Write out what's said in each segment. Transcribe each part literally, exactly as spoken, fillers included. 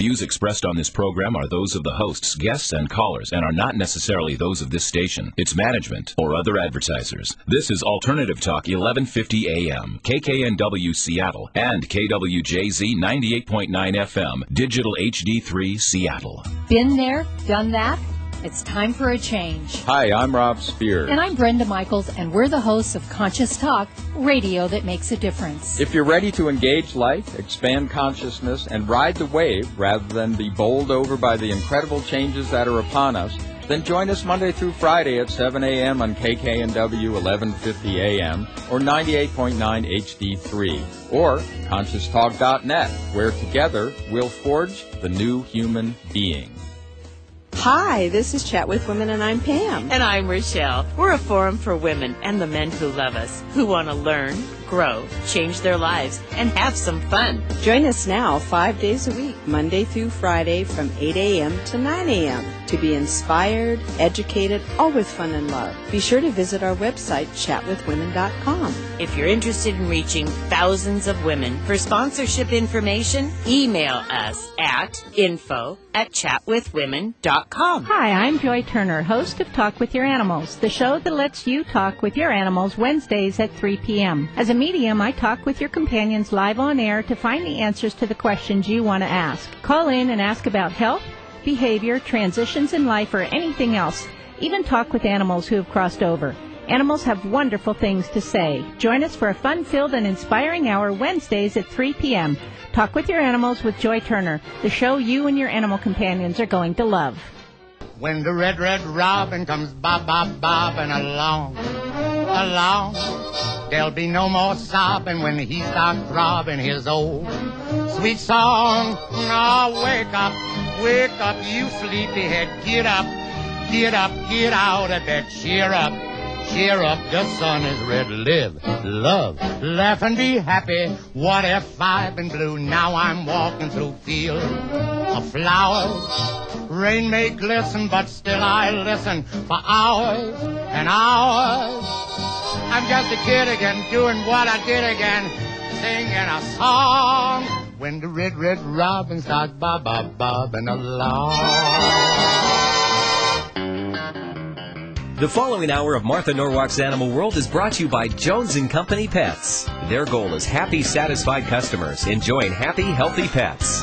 views expressed on this program are those of the hosts, guests, and callers, and are not necessarily those of this station, its management, or other advertisers. This is Alternative Talk eleven fifty A M, K K N W Seattle, and K W J Z ninety-eight point nine F M, Digital H D three Seattle. Been there, done that? It's time for a change. Hi, I'm Rob Spears. And I'm Brenda Michaels, and we're the hosts of Conscious Talk, radio that makes a difference. If you're ready to engage life, expand consciousness, and ride the wave rather than be bowled over by the incredible changes that are upon us, then join us Monday through Friday at seven A M on K K N W eleven fifty A M or ninety-eight point nine H D three or conscious talk dot net, where together we'll forge the new human being. Hi, this is Chat with Women, and I'm Pam. And I'm Rochelle. We're a forum for women and the men who love us, who want to learn, grow, change their lives, and have some fun. Join us now five days a week, Monday through Friday from eight A M to nine A M to be inspired, educated, all with fun and love. Be sure to visit our website, chat with women dot com. If you're interested in reaching thousands of women for sponsorship information, email us at info at chat with women dot com. Hi, I'm Joy Turner, host of Talk with Your Animals, the show that lets you talk with your animals Wednesdays at three P M As a medium, I talk with your companions live on air to find the answers to the questions you want to ask. Call in and ask about health, behavior, transitions in life, or anything else. Even talk with animals who have crossed over. Animals have wonderful things to say. Join us for a fun-filled and inspiring hour Wednesdays at three P M Talk with Your Animals with Joy Turner, the show you and your animal companions are going to love. When the red, red robin comes bob, bob, bobbing along, along, there'll be no more sobbing when he starts throbbing his old sweet song. Now wake up, wake up, you sleepyhead, get up, get up, get out of bed, cheer up, cheer up, the sun is red, live, love, laugh and be happy. What if I've been blue? Now I'm walking through fields of flowers. Rain may glisten, but still I listen for hours and hours. I'm just a kid again, doing what I did again, singing a song. When the red, red robin starts bob, bob, bobbing along. The following hour of Martha Norwalk's Animal World is brought to you by Jones and Company Pets. Their goal is happy, satisfied customers enjoying happy, healthy pets.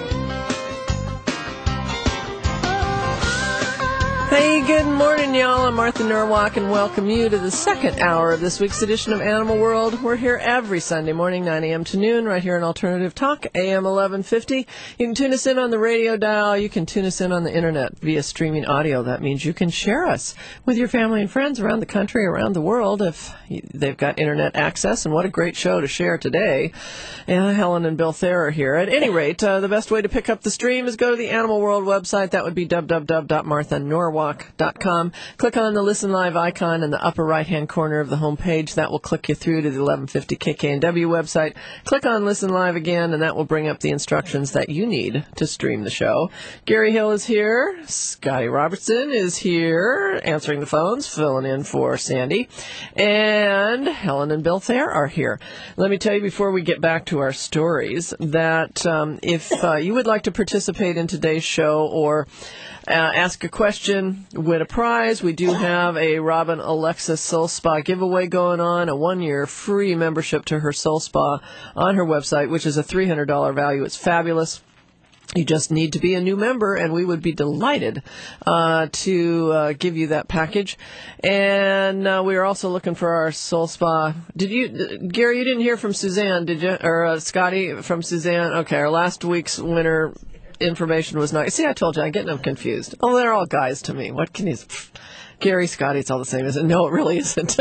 Hey, good morning, y'all. I'm Martha Norwalk, and welcome you to the second hour of this week's edition of Animal World. We're here every Sunday morning, nine A M to noon, right here on Alternative Talk, A M eleven fifty. You can tune us in on the radio dial. You can tune us in on the internet via streaming audio. That means you can share us with your family and friends around the country, around the world, if they've got internet access. And what a great show to share today. And Helen and Bill Thayer are here. At any rate, uh, the best way to pick up the stream is go to the Animal World website. That would be w w w dot martha norwalk dot com. Click on the Listen Live icon in the upper right-hand corner of the home page. That will click you through to the eleven fifty K K N W website. Click on Listen Live again, and that will bring up the instructions that you need to stream the show. Gary Hill is here. Scotty Robertson is here, answering the phones, filling in for Sandy. And Helen and Bill Thayer are here. Let me tell you before we get back to our stories that um, if uh, you would like to participate in today's show or Uh, ask a question, win a prize. We do have a Robin Alexa Soul Spa giveaway going on, a one-year free membership to her Soul Spa on her website, which is a three hundred dollars value. It's fabulous. You just need to be a new member, and we would be delighted uh, to uh, give you that package. And uh, we are also looking for our Soul Spa. Did you, Gary, you didn't hear from Suzanne, did you? Or uh, Scotty from Suzanne? Okay, our last week's winner information was not. See, I told you, I'm getting them confused. Oh, they're all guys to me. What can you... Gary, Scotty, it's all the same, isn't it? No, it really isn't.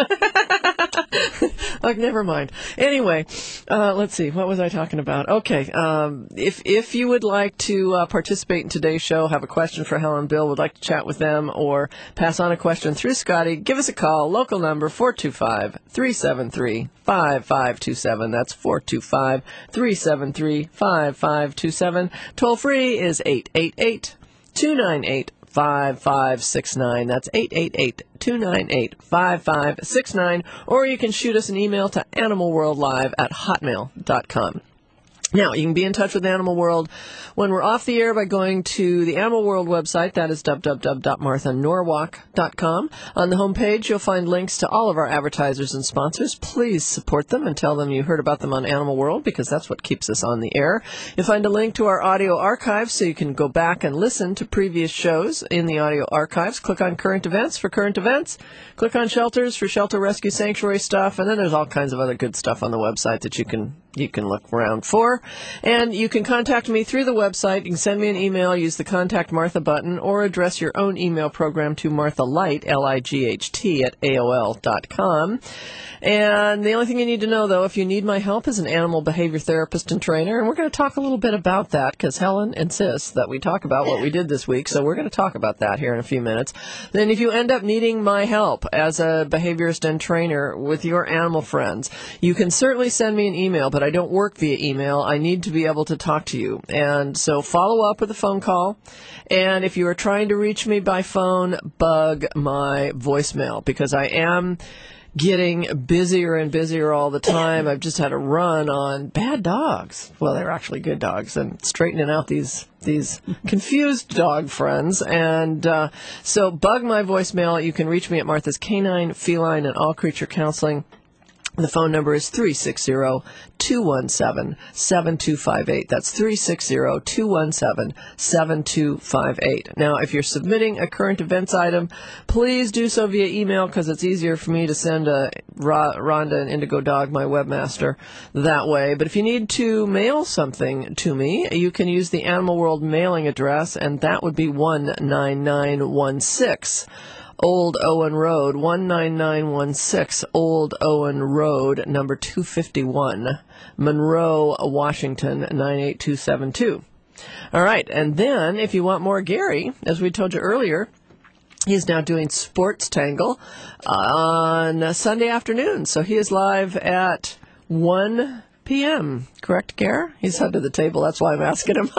Like, never mind. Anyway, uh, let's see. What was I talking about? Okay. Um, if if you would like to uh, participate in today's show, have a question for Helen and Bill, would like to chat with them, or pass on a question through Scotty, give us a call. Local number four two five, three seven three, five five two seven. That's four two five, three seven three, five five two seven. Toll free is eight eight eight, two nine eight, five five six nine. That's eight eight eight, two nine eight, five five six nine. Or you can shoot us an email to animalworldlive at hotmail dot com. Now, you can be in touch with Animal World when we're off the air by going to the Animal World website. That is w w w dot martha norwalk dot com. On the homepage, you'll find links to all of our advertisers and sponsors. Please support them and tell them you heard about them on Animal World, because that's what keeps us on the air. You'll find a link to our audio archives so you can go back and listen to previous shows in the audio archives. Click on current events for current events. Click on shelters for shelter rescue sanctuary stuff. And then there's all kinds of other good stuff on the website that you can you can look around for. And you can contact me through the website. You can send me an email, use the Contact Martha button, or address your own email program to Martha Light, L I G H T, at A O L dot com. And the only thing you need to know, though, if you need my help as an animal behavior therapist and trainer, and we're going to talk a little bit about that because Helen insists that we talk about what we did this week, so we're going to talk about that here in a few minutes. Then if you end up needing my help as a behaviorist and trainer with your animal friends, you can certainly send me an email, but I don't work via email. I need to be able to talk to you. And so follow up with a phone call. And if you are trying to reach me by phone, bug my voicemail, because I am getting busier and busier all the time. I've just had a run on bad dogs. Well, they're actually good dogs, and straightening out these these confused dog friends. And uh, so bug my voicemail. You can reach me at Martha's Canine, Feline, and All Creature Counseling. The phone number is three six zero, two one seven, seven two five eight. That's three six zero, two one seven, seven two five eight. Now, if you're submitting a current events item, please do so via email, because it's easier for me to send a Ra- Rhonda and Indigo Dog, my webmaster, that way. But if you need to mail something to me, you can use the Animal World mailing address, and that would be one nine nine one six. Old Owen Road, one nine nine one six Old Owen Road, number two fifty-one, Monroe, Washington, nine eight two seven two. All right, and then if you want more Gary, as we told you earlier, he's now doing Sports Tangle on Sunday afternoon. So he is live at one p.m. Correct, Gare? He's under the table. That's why I'm asking him.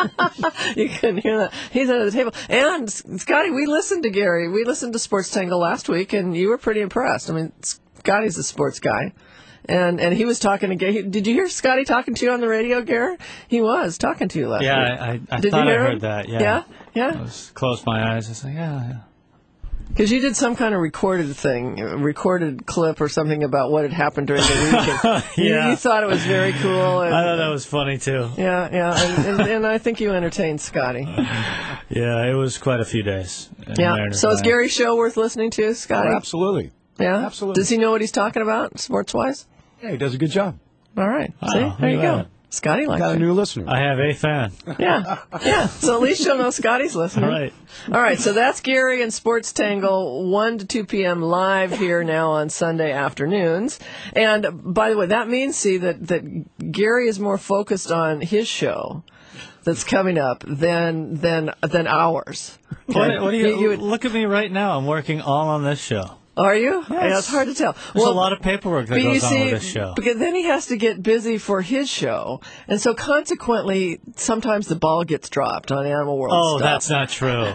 You couldn't hear that. He's under the table. And, Scotty, we listened to Gary. We listened to Sports Tangle last week, and you were pretty impressed. I mean, Scotty's a sports guy. And and he was talking to Gary. Did you hear Scotty talking to you on the radio, Gary? He was talking to you last yeah, week. Yeah, I, I Did thought you I hear heard him? that. Yeah. Yeah? Yeah? I was, closed my eyes. I was like, yeah, yeah. Because you did some kind of recorded thing, a recorded clip or something about what had happened during the weekend. yeah. you, you thought it was very cool. And, I thought that was funny, too. Yeah, yeah, and, and, and I think you entertained Scotty. Yeah, it was quite a few days. Yeah, so is Gary's show worth listening to, Scotty? Oh, absolutely. Yeah? Absolutely. Does he know what he's talking about, sports-wise? Yeah, he does a good job. All right. Wow, See, there you go. that. Scotty likes Got a it. new listener. I have a fan. Yeah, yeah. So at least you'll know Scotty's listening. All right. All right, so that's Gary and Sports Tangle, one to two p.m. live here now on Sunday afternoons. And by the way, that means, see, that, that Gary is more focused on his show that's coming up than than than ours. Okay? What, what do you, you, you would, look at me right now. I'm working all on this show. Are you? Yes. Yeah, it's hard to tell. There's well, a lot of paperwork that but goes you see, on with this show. Because then he has to get busy for his show, and so consequently, sometimes the ball gets dropped on Animal World Oh, stuff. that's not true.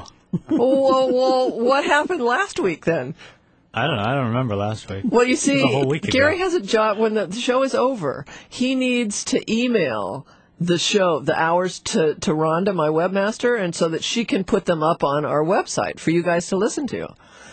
well, well, what happened last week then? I don't know. I don't remember last week. Well, you see, It was a whole week Gary ago. has a job when the show is over. He needs to email the show, the hours to, to Rhonda, my webmaster, and so that she can put them up on our website for you guys to listen to.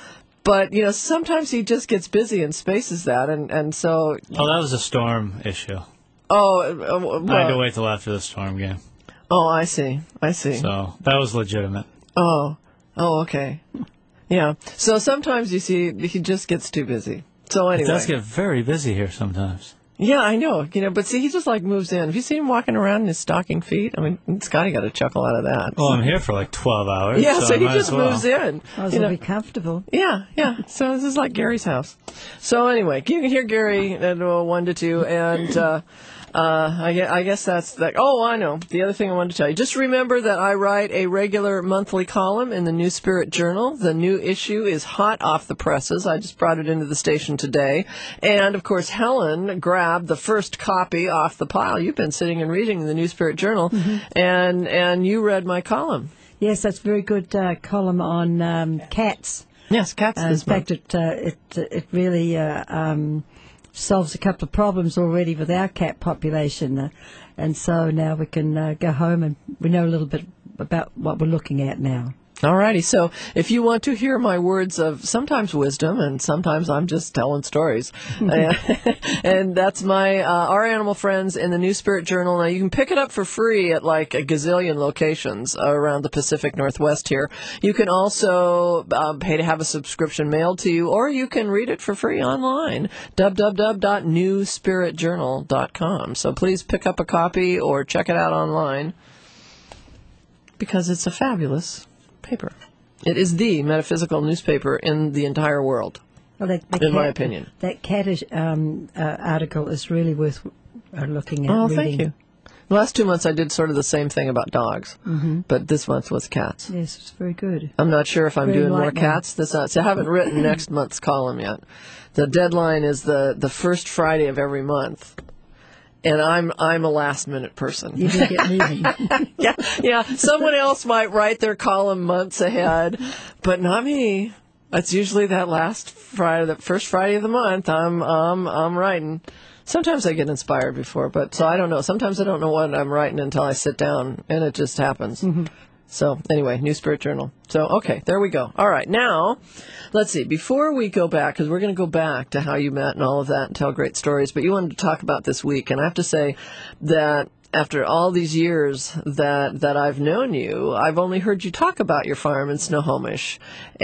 But, you know, sometimes he just gets busy and spaces that, and, and so... Oh, that was a storm issue. Oh, uh, well, I had to wait till after the storm game. Oh, I see. I see. So that was legitimate. Oh, oh, okay. Yeah. So sometimes you see he just gets too busy. So anyway. It does get very busy here sometimes. Yeah, I know. You know, but see, he just like moves in. Have you seen him walking around in his stocking feet? I mean, Scotty got a chuckle out of that. Well, I'm here for like twelve hours. Yeah, so, so I he might just as well. moves in. Might as you well know. be comfortable. Yeah, yeah. So this is like Gary's house. So anyway, you can hear Gary at uh, one to two, and uh, uh, I, guess, I guess that's that. Oh, I know. The other thing I wanted to tell you. Just remember that I write a regular monthly column in the New Spirit Journal. The new issue is hot off the presses. I just brought it into the station today, and of course, Helen grabbed the first copy off the pile. You've been sitting and reading the New Spirit Journal, mm-hmm. and and you read my column. Yes, that's a very good uh, column on um, cats. Yes, cats. Uh, in fact, it, uh, it it really uh, um, solves a couple of problems already with our cat population. Uh, and so now we can uh, go home and we know a little bit about what we're looking at now. All righty. So if you want to hear my words of sometimes wisdom and sometimes I'm just telling stories, uh, and that's my uh, Our Animal Friends in the New Spirit Journal. Now, you can pick it up for free at like a gazillion locations around the Pacific Northwest here. You can also um, pay to have a subscription mailed to you, or you can read it for free online, w w w dot new spirit journal dot com. So please pick up a copy or check it out online because it's a fabulous paper. It is the metaphysical newspaper in the entire world, well, that, that in cat, my opinion. That cat um, uh, article is really worth uh, looking at. Oh, reading. thank you. The last two months I did sort of the same thing about dogs, mm-hmm. but this month was cats. Yes, it's very good. I'm not sure if I'm very doing more one. cats. This month. So I haven't written next month's column yet. The deadline is the, the first Friday of every month. And I'm I'm a last minute person. You do get moving. yeah, yeah. Someone else might write their column months ahead, but not me. It's usually that last Friday, the first Friday of the month. I'm um I'm writing. Sometimes I get inspired before, but so I don't know. Sometimes I don't know what I'm writing until I sit down, and it just happens. Mm-hmm. So anyway, New Spirit Journal. So, okay, there we go. All right, now, let's see. Before we go back, because we're going to go back to how you met and all of that and tell great stories, but you wanted to talk about this week. And I have to say that after all these years that that I've known you, I've only heard you talk about your farm in Snohomish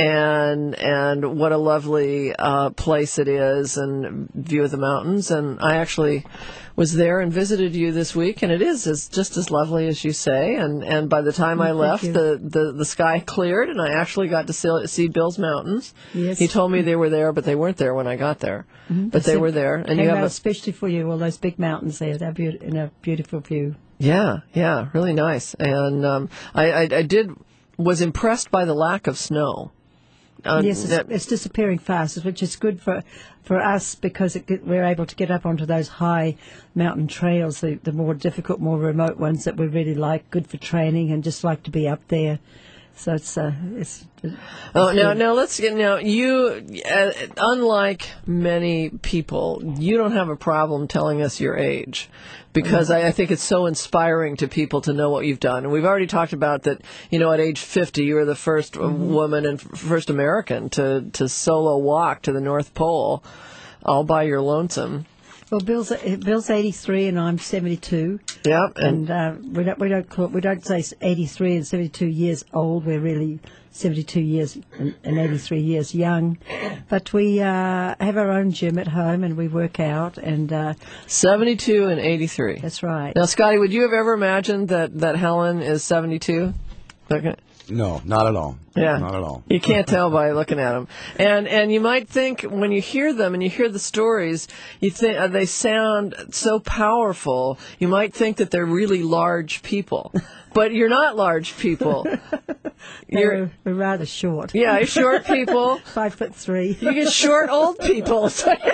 and and what a lovely uh, place it is and view of the mountains. And I actually was there and visited you this week, and it is as, just as lovely as you say. And, and by the time I Thank left, you. the, the, the sky cleared, and I actually got to see, see Bill's Mountains. Yes. He told me they were there, but they weren't there when I got there. Mm-hmm. But they were there. And you have a, especially for you, all those big mountains there. They're be- in a beautiful view. yeah, yeah, really nice. And um, I, I, I did was impressed by the lack of snow. Uh, yes, it's, that, it's disappearing fast, which is good for for us because it, get- we're able to get up onto those high mountain trails, the, the more difficult, more remote ones that we really like, good for training and just like to be up there. So it's uh, it's. it's oh, now, good. now let's get now. You, uh, unlike many people, you don't have a problem telling us your age, because I, I think it's so inspiring to people to know what you've done. And we've already talked about that. You know, at age fifty, you were the first Mm-hmm. woman and f- first American to to solo walk to the North Pole, all by your lonesome. Well, Bill's Bill's eighty-three and I'm seventy-two. Yeah, and, And uh, we don't we don't call, we don't say eighty-three and seventy-two years old. We're really seventy-two years and, and eighty-three years young. But we uh, have our own gym at home and we work out. And uh, seventy-two and eighty-three. That's right. Now, Scotty, would you have ever imagined that that Helen is seventy-two? Okay. No, not at all. Yeah, Not at all. You can't tell by looking at them, and and you might think when you hear them and you hear the stories, you think uh, they sound so powerful. You might think that they're really large people, but you're not large people. You're we're, we're rather short. yeah, you're short people. Five foot three. You get short old people.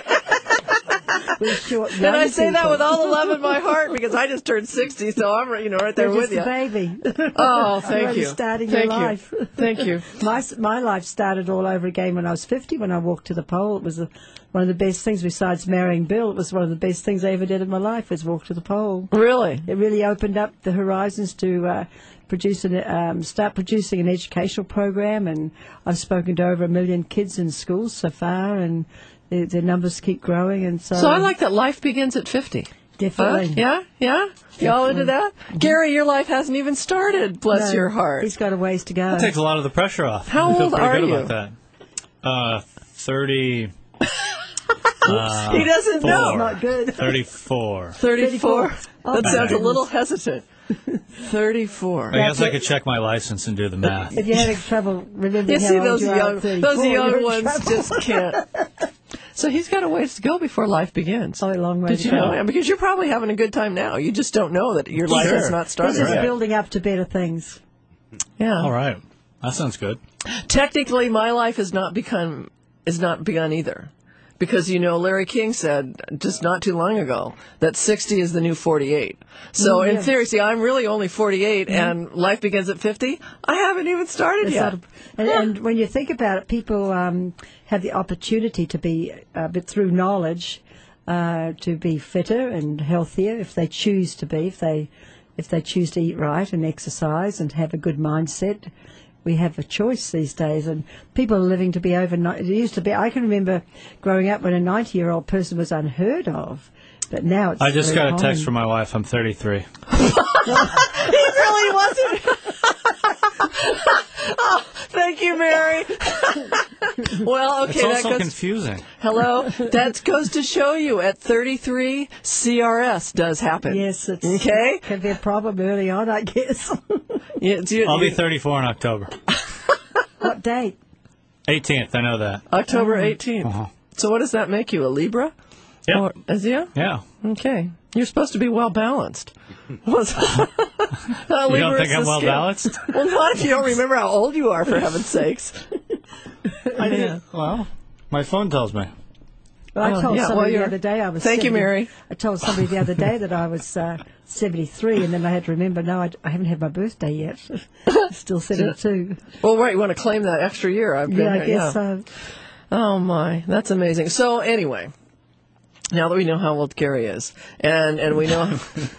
We're short And I young say that people. with all the love in my heart because I just turned sixty, so I'm you know right there You're with just you. a baby. Oh, You're thank only you. starting Thank your you. life. Thank you. My my life started all over again when I was fifty. When I walked to the pole, it was a, one of the best things. Besides marrying Bill, it was one of the best things I ever did in my life. Was walk to the pole. Really? It really opened up the horizons to uh, produce an, um, start producing an educational program, and I've spoken to over a million kids in schools so far, and the, the numbers keep growing. And so, So I like that life begins at fifty. definitely. Huh? Yeah? Yeah? Y'all into that? Gary, your life hasn't even started, bless No, your heart. He's got a ways to go. That takes a lot of the pressure off. How I feel old pretty are good you? about that. Uh, thirty. uh, He doesn't know. four. Not good. thirty-four. thirty-four. Oh, That my sounds a goodness. little hesitant. thirty-four. I guess I could check my license and do the math. If you're having trouble remembering You how see, old those you are young, at thirty-four, those you're young in ones trouble. just can't. So he's got a ways to go before life begins. Oh, a long way Did to you go. know? Yeah, because you're probably having a good time now. You just don't know that your life Sure. has not This started is yet. building up to better things. Yeah. All right. That sounds good. Technically, my life has not become has not begun either, because you know Larry King said just not too long ago that sixty is the new forty-eight. So Mm, in yes. theory, see, I'm really only forty-eight, and life begins at fifty. I haven't even started It's yet. sort of- and, and when you think about it, people um, have the opportunity to be, uh, but through knowledge, uh, to be fitter and healthier if they choose to be, if they if they choose to eat right and exercise and have a good mindset. We have a choice these days, and people are living to be over. It used to be. I can remember growing up when a ninety-year-old person was unheard of, but now it's. I just got a common. text from my wife. I'm thirty-three. He really wasn't. Oh, thank you, Mary. Well, okay, it's also that goes, confusing. Hello, that goes to show you at thirty-three, C R S does happen. Yes, it's okay. Can be a problem early on, I guess. Yeah, you, I'll you, be thirty-four in October. What date? eighteenth, I know that. October eighteenth. Uh-huh. So what does that make you, a Libra? Yeah. Or, is you? Yeah. Okay. You're supposed to be well balanced. Was, you don't think I'm well balanced? Well, not if you don't remember how old you are, for heaven's sakes. I did. Well, my phone tells me. Well, I Oh, told yeah, somebody well, the other day I was. Thank you, seventy Mary. I told somebody the other day that I was uh, seventy-three, and then I had to remember, no, I, I haven't had my birthday yet. Still seventy-two. Well, right, you want to claim that extra year. I've been Yeah, I here, guess yeah. so. Oh, my. That's amazing. So, anyway, now that we know how old Gary is, and, and we know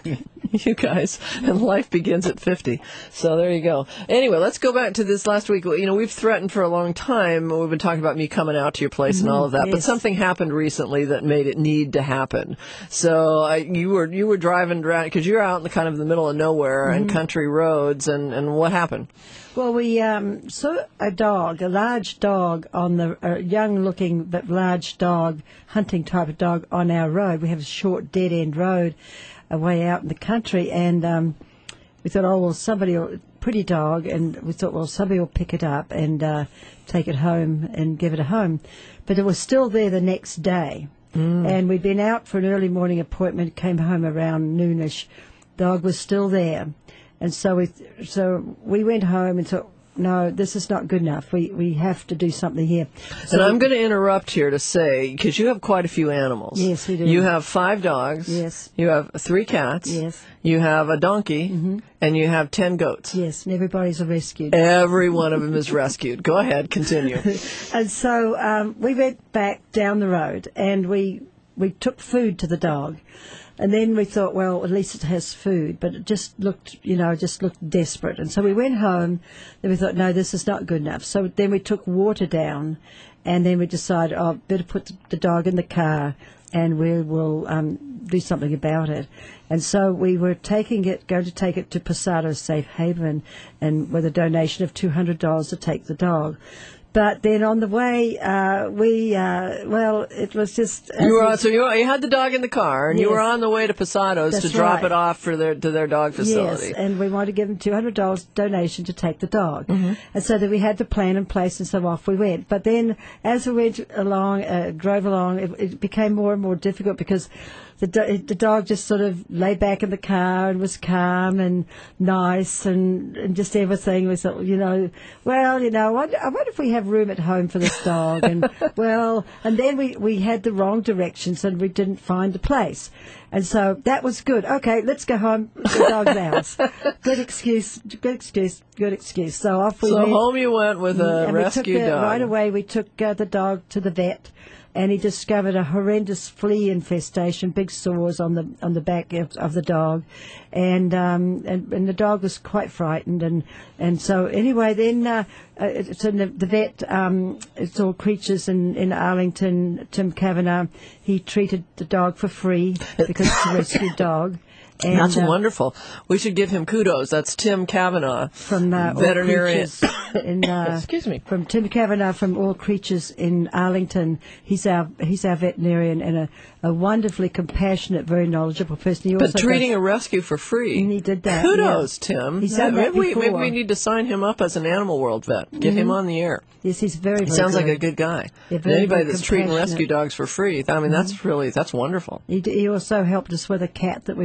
you guys, and life begins at fifty. So there you go. Anyway, let's go back to this last week. You know, we've threatened for a long time. We've been talking about me coming out to your place and all of that, but yes. something happened recently that made it need to happen. So I, you were you were driving around, because you're out in the kind of the middle of nowhere and country roads, and, and what happened? Well, we um, saw a dog, a large dog on the, a young-looking but large dog, hunting type of dog on our road. We have a short dead-end road away out in the country, and um, we thought, oh, well, somebody will, pretty dog, and we thought, well, somebody will pick it up and uh, take it home and give it a home. But it was still there the next day, mm. and we'd been out for an early morning appointment, came home around noonish. Dog was still there. And so we, so we went home and thought, no, this is not good enough. We we have to do something here. So and I'm going to interrupt here to say, because you have quite a few animals. Yes, we do. You have five dogs. Yes. You have three cats. Yes. You have a donkey. Mm-hmm. And you have ten goats. Yes, and everybody's a rescued. Every one of them is rescued. Go ahead, continue. And so um, we went back down the road, and we we took food to the dog. And then we thought, well, at least it has food, but it just looked, you know, just looked desperate. And so we went home, then we thought, no, this is not good enough. So then we took water down, and then we decided, oh, better put the dog in the car, and we will um, do something about it. And so we were taking it, going to take it to Posado Safe Haven, and with a donation of two hundred dollars to take the dog. But then on the way, uh, we, uh, well, it was just... You were on, so you, you had the dog in the car, and Yes. you were on the way to Posado's That's to drop right. it off for their to their dog facility. Yes, and we wanted to give them two hundred dollars donation to take the dog. Mm-hmm. And so that we had the plan in place, and so off we went. But then as we went along, uh, drove along, it, it became more and more difficult because the, do- the dog just sort of lay back in the car and was calm and nice and, and just everything. We thought, you know, well, you know, I wonder, I wonder if we have room at home for this dog. And, well, and then we, we had the wrong directions and we didn't find the place. And so that was good. Okay, let's go home. The dog's ours. Good excuse. Good excuse. Good excuse. So off we So went. home you went with a and rescue we took the, dog. Right away, we took uh, the dog to the vet, and he discovered a horrendous flea infestation, big sores on the on the back of, of the dog, and um and, and the dog was quite frightened, and and so anyway, then uh, uh, so the, the vet, um, it's All Creatures in in Arlington, Tim Kavanagh, he treated the dog for free because it's a rescue dog. And, That's uh, wonderful. We should give him kudos. That's Tim Kavanagh, from uh, veterinarian. All Creatures in, uh, Excuse me. From Tim Kavanagh from All Creatures in Arlington. He's our he's our veterinarian and a, a wonderfully compassionate, very knowledgeable person. He But also treating does, a rescue for free. and he did that. Kudos, yeah. Tim. He's done that maybe, we, maybe before. we need to sign him up as an Animal World vet. Get him Mhm. on the air. Yes, he's very. He very sounds like good. a good guy. Yeah, And very, anybody very that's treating rescue compassionate. dogs for free, I mean, that's really that's wonderful. He, d- he also helped us with a cat that we rescued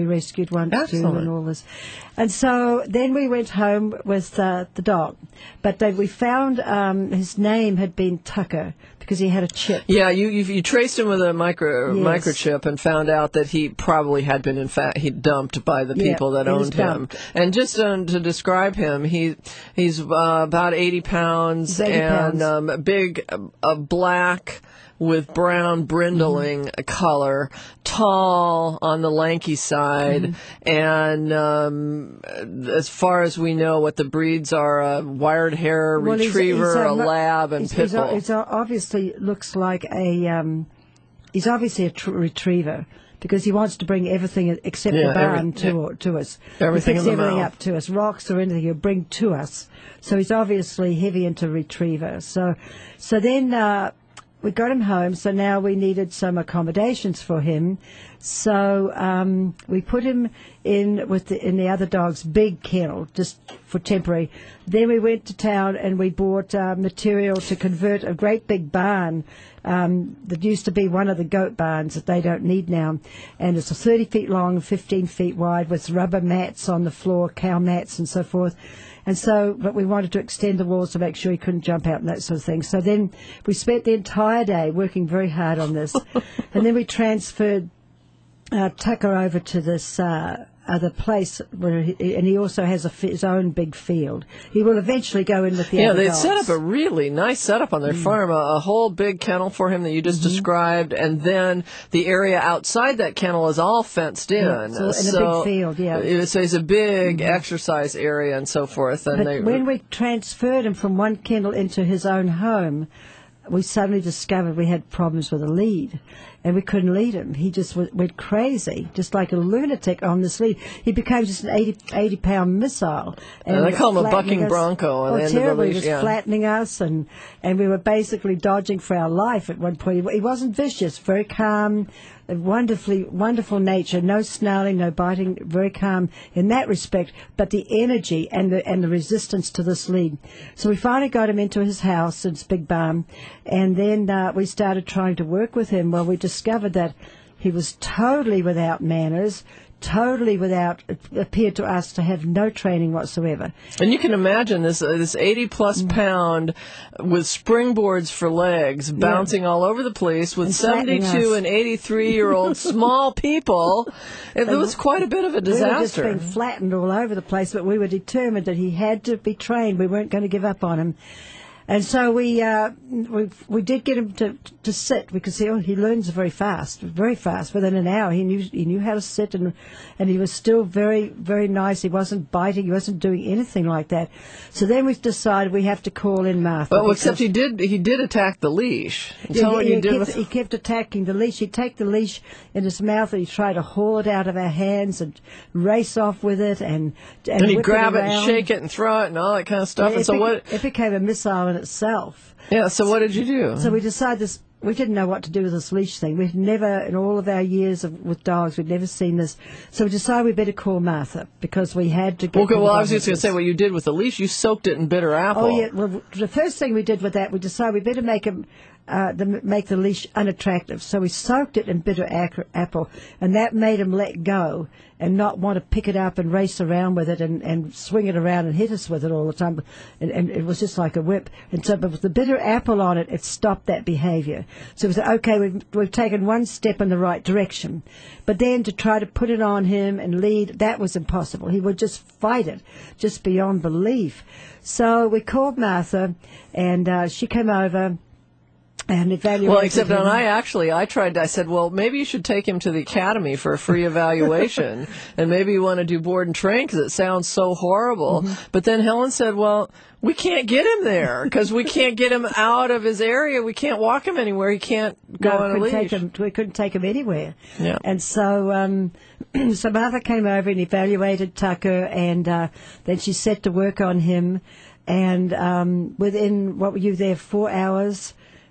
he'd want Excellent. to do and all this. And so then we went home with uh, the dog. But then we found um, his name had been Tucker because he had a chip. Yeah, you you, you traced him with a micro Yes. microchip and found out that he probably had been, in fact, he dumped by the Yeah, people that he was owned him. dumped. And just um, to describe him, he he's uh, about eighty pounds He's eighty and pounds. um, big, uh, uh, black with brown brindling Mm-hmm. color, tall on the lanky side, Mm-hmm. and um, as far as we know, what the breeds are: a wired hair Well, he's- retriever, he's, a um, lab, and he's, pit he's, bull. he's obviously looks like a. Um, he's obviously a tr- retriever because he wants to bring everything except Yeah, the barn every- to to us. Everything he in picks the everything mouth. up to us, rocks or anything he'll bring to us. So he's obviously heavy into retriever. So, so then. Uh, We got him home, so now we needed some accommodations for him. So um, we put him in with the, in the other dog's big kennel, just for temporary. Then we went to town and we bought uh, material to convert a great big barn um, that used to be one of the goat barns that they don't need now. And it's thirty feet long, fifteen feet wide, with rubber mats on the floor, cow mats and so forth. And so, but we wanted to extend the walls to make sure he couldn't jump out and that sort of thing. So then we spent the entire day working very hard on this. And then we transferred uh, Tucker over to this uh, other place, where he, and he also has a, his own big field. He will eventually go in with the Yeah, other they dogs. set up a really nice setup on their Mm. farm, a, a whole big kennel for him that you just Mm-hmm. described, and then the area outside that kennel is all fenced in. Yeah, so in a big field, yeah. uh, So it's a big exercise area and so forth. And But they, when we transferred him from one kennel into his own home, we suddenly discovered we had problems with a lead, and we couldn't lead him. He just w- went crazy, just like a lunatic on this lead. He became just an eighty, eighty pound missile. And they call him a flattening bucking us. bronco on oh, the end of the terribly. leash, He was yeah. flattening us, and, and we were basically dodging for our life at one point. He, he wasn't vicious, very calm, a wonderfully, wonderful nature, no snarling, no biting, very calm in that respect, but the energy and the and the resistance to this lead. So we finally got him into his house, his big barn, and then uh, we started trying to work with him. Well, we discovered that he was totally without manners, totally without, it appeared to us to have no training whatsoever. And you can imagine this uh, this eighty plus Mm. pound with springboards for legs bouncing all over the place with And flattening seventy-two us. and eighty-three year old small people. It was quite a bit of a We were just disaster. being flattened all over the place, but we were determined that he had to be trained. We weren't going to give up on him. And so we uh, we we did get him to to sit because he he learns very fast, very fast. Within an hour, he knew he knew how to sit, and and he was still very very nice. He wasn't biting, he wasn't doing anything like that. So then we decided we have to call in Martha. Well, except because- he did he did attack the leash. Yeah, Tell yeah, what he, you did kept, with he kept attacking the leash. He'd take the leash in his mouth and he'd try to haul it out of our hands and race off with it. And, and, and he'd whip grab it, and around. shake it and throw it and all that kind of stuff. Yeah, and it, so bec- what? it became a missile in itself. Yeah. So what did you do? So we decided this. We didn't know what to do with this leash thing. We'd never, in all of our years of, with dogs, we'd never seen this. So we decided we better call Martha because we had to get. Okay, to the well, I was bottom just of going to say this. what you did with the leash. You soaked it in bitter apple. Oh yeah. Well, the first thing we did with that, we decided we better make him, uh, the, make the leash unattractive. So we soaked it in bitter ac- apple, and that made him let go and not want to pick it up and race around with it and, and swing it around and hit us with it all the time. And, and it was just like a whip. And so, but with the bitter apple on it, it stopped that behaviour. So we said, okay, we've we've taken one step in the right direction, but then to try to put it on him and lead, that was impossible. He would just fight it, just beyond belief. So we called Martha, and uh, she came over and evaluated Well, except him. when I actually, I tried, I said, well, maybe you should take him to the academy for a free evaluation, and maybe you want to do board and train because it sounds so horrible. Mm-hmm. But then Helen said, well, we can't get him there because we can't get him out of his area. We can't walk him anywhere. He can't go No, on a couldn't leash. take him, we couldn't take him anywhere. Yeah. And so, um, so Martha came over and evaluated Tucker, and uh, then she set to work on him. And um, within, what were you there, four hours?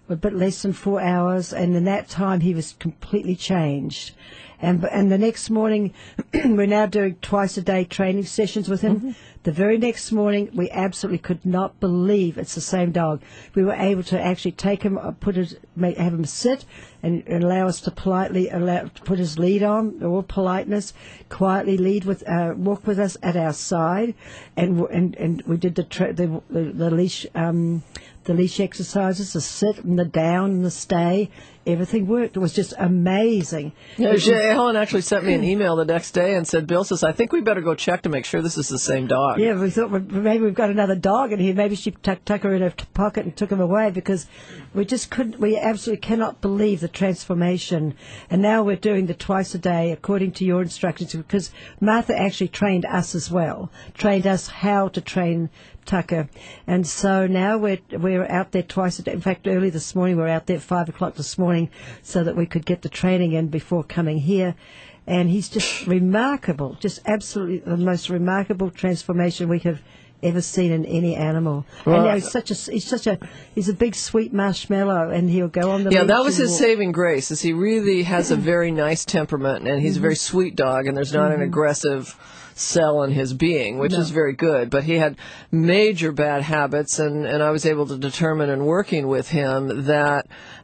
a bit less than four hours, and in that time he was completely changed. And and the next morning, we're now doing twice a day training sessions with him. Mm-hmm. The very next morning, we absolutely could not believe it's the same dog. We were able to actually take him, uh, put his, make, have him sit, and, and allow us to politely allow to put his lead on, all politeness, quietly lead with, uh, walk with us at our side, and and and we did the tra- the, the, the leash. Um, The leash exercises, the sit and the down and the stay, everything worked. It was just amazing. Yeah, she, Helen actually sent me an email the next day and said, Bill says, I think we better go check to make sure this is the same dog. Yeah, we thought well, maybe we've got another dog in here. Maybe she tuck, tuck her in her pocket and took him away, because we just couldn't, we absolutely cannot believe the transformation. And now we're doing the twice a day according to your instructions, because Martha actually trained us as well, trained us how to train Tucker. And so now we're we're out there twice a day. In fact, early this morning we were out there at five o'clock this morning so that we could get the training in before coming here. And he's just remarkable, just absolutely the most remarkable transformation we have ever seen in any animal. Well, and now he's such a he's such a he's a big sweet marshmallow, and he'll go on the yeah. leash That was his walk. saving grace. Is he really has a very nice temperament, and he's mm-hmm. a very sweet dog, and there's not mm-hmm. an aggressive cell in his being, which no. is very good. But he had major bad habits, and, and I was able to determine in working with him that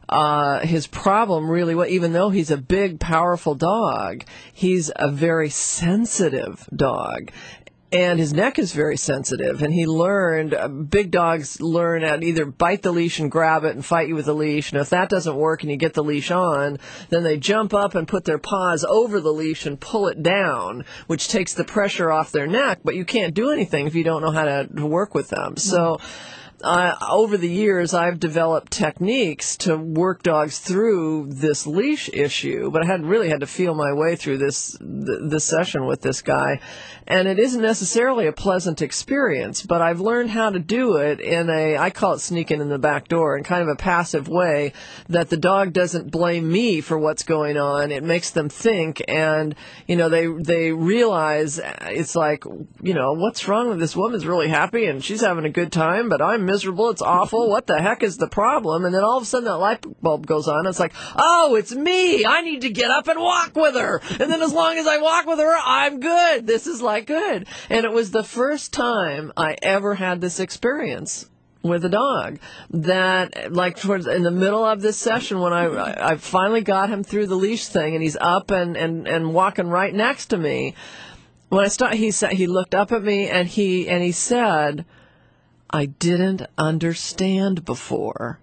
uh, his problem really, was, even though he's a big, powerful dog, he's a very sensitive dog. And his neck is very sensitive, and he learned, uh, big dogs learn how to either bite the leash and grab it and fight you with the leash, and if that doesn't work and you get the leash on, then they jump up and put their paws over the leash and pull it down, which takes the pressure off their neck, but you can't do anything if you don't know how to, to work with them. So Uh, over the years, I've developed techniques to work dogs through this leash issue, but I hadn't really had to feel my way through this th- this session with this guy. And it isn't necessarily a pleasant experience, but I've learned how to do it in a, I call it sneaking in the back door, in kind of a passive way, that the dog doesn't blame me for what's going on. It makes them think, and, you know, they they realize it's like, you know, what's wrong with this woman's really happy and she's having a good time, but I'm miserable, it's awful, what the heck is the problem? And then all of a sudden that light bulb goes on, it's like, oh, it's me, I need to get up and walk with her, and then as long as I walk with her, I'm good, this is like good. And it was the first time I ever had this experience with a dog, that like towards in the middle of this session, when I I finally got him through the leash thing and he's up and, and, and walking right next to me, when I start, he said, he looked up at me and he and he said, I didn't understand before.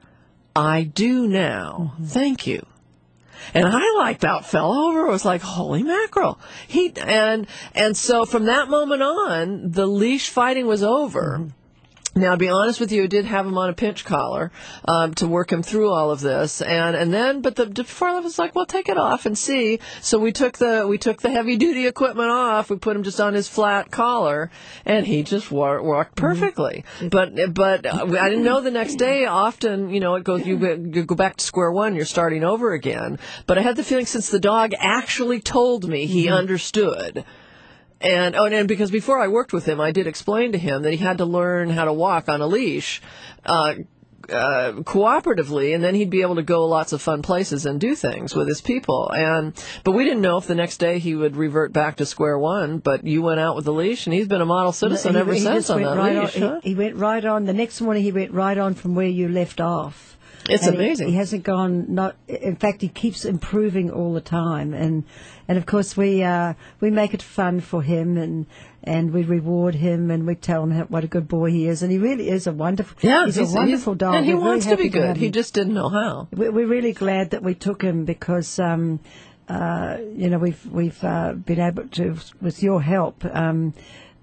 I do now. Mm-hmm. Thank you. And I like about fell over. It was like, holy mackerel. He and and so from that moment on, the leash fighting was over. Mm-hmm. Now, to be honest with you, I did have him on a pinch collar um, to work him through all of this, and and then, but the before that was like, well, take it off and see. So we took the we took the heavy duty equipment off. We put him just on his flat collar, and he just wa- walked perfectly. Mm-hmm. But but I didn't know the next day. Often, you know, it goes you, you go back to square one. You're starting over again. But I had the feeling, since the dog actually told me he mm-hmm. understood. And, oh, and because before I worked with him, I did explain to him that he had to learn how to walk on a leash uh, uh, cooperatively, and then he'd be able to go lots of fun places and do things with his people. And but we didn't know if the next day he would revert back to square one. But you went out with the leash, and he's been a model citizen he, ever he since on that right leash. On, huh? he, he went right on. The next morning, he went right on from where you left off. It's and amazing. He, he hasn't gone. Not in fact, he keeps improving all the time, and and of course we uh, we make it fun for him, and and we reward him, and we tell him how, what a good boy he is, and he really is a wonderful. Yeah, he's, he's a wonderful he's, dog, and he we're wants very to be happy good. have He him. just didn't know how. We're, we're really glad that we took him because. Um, uh, you know, we've we've uh, been able to, with your help, um,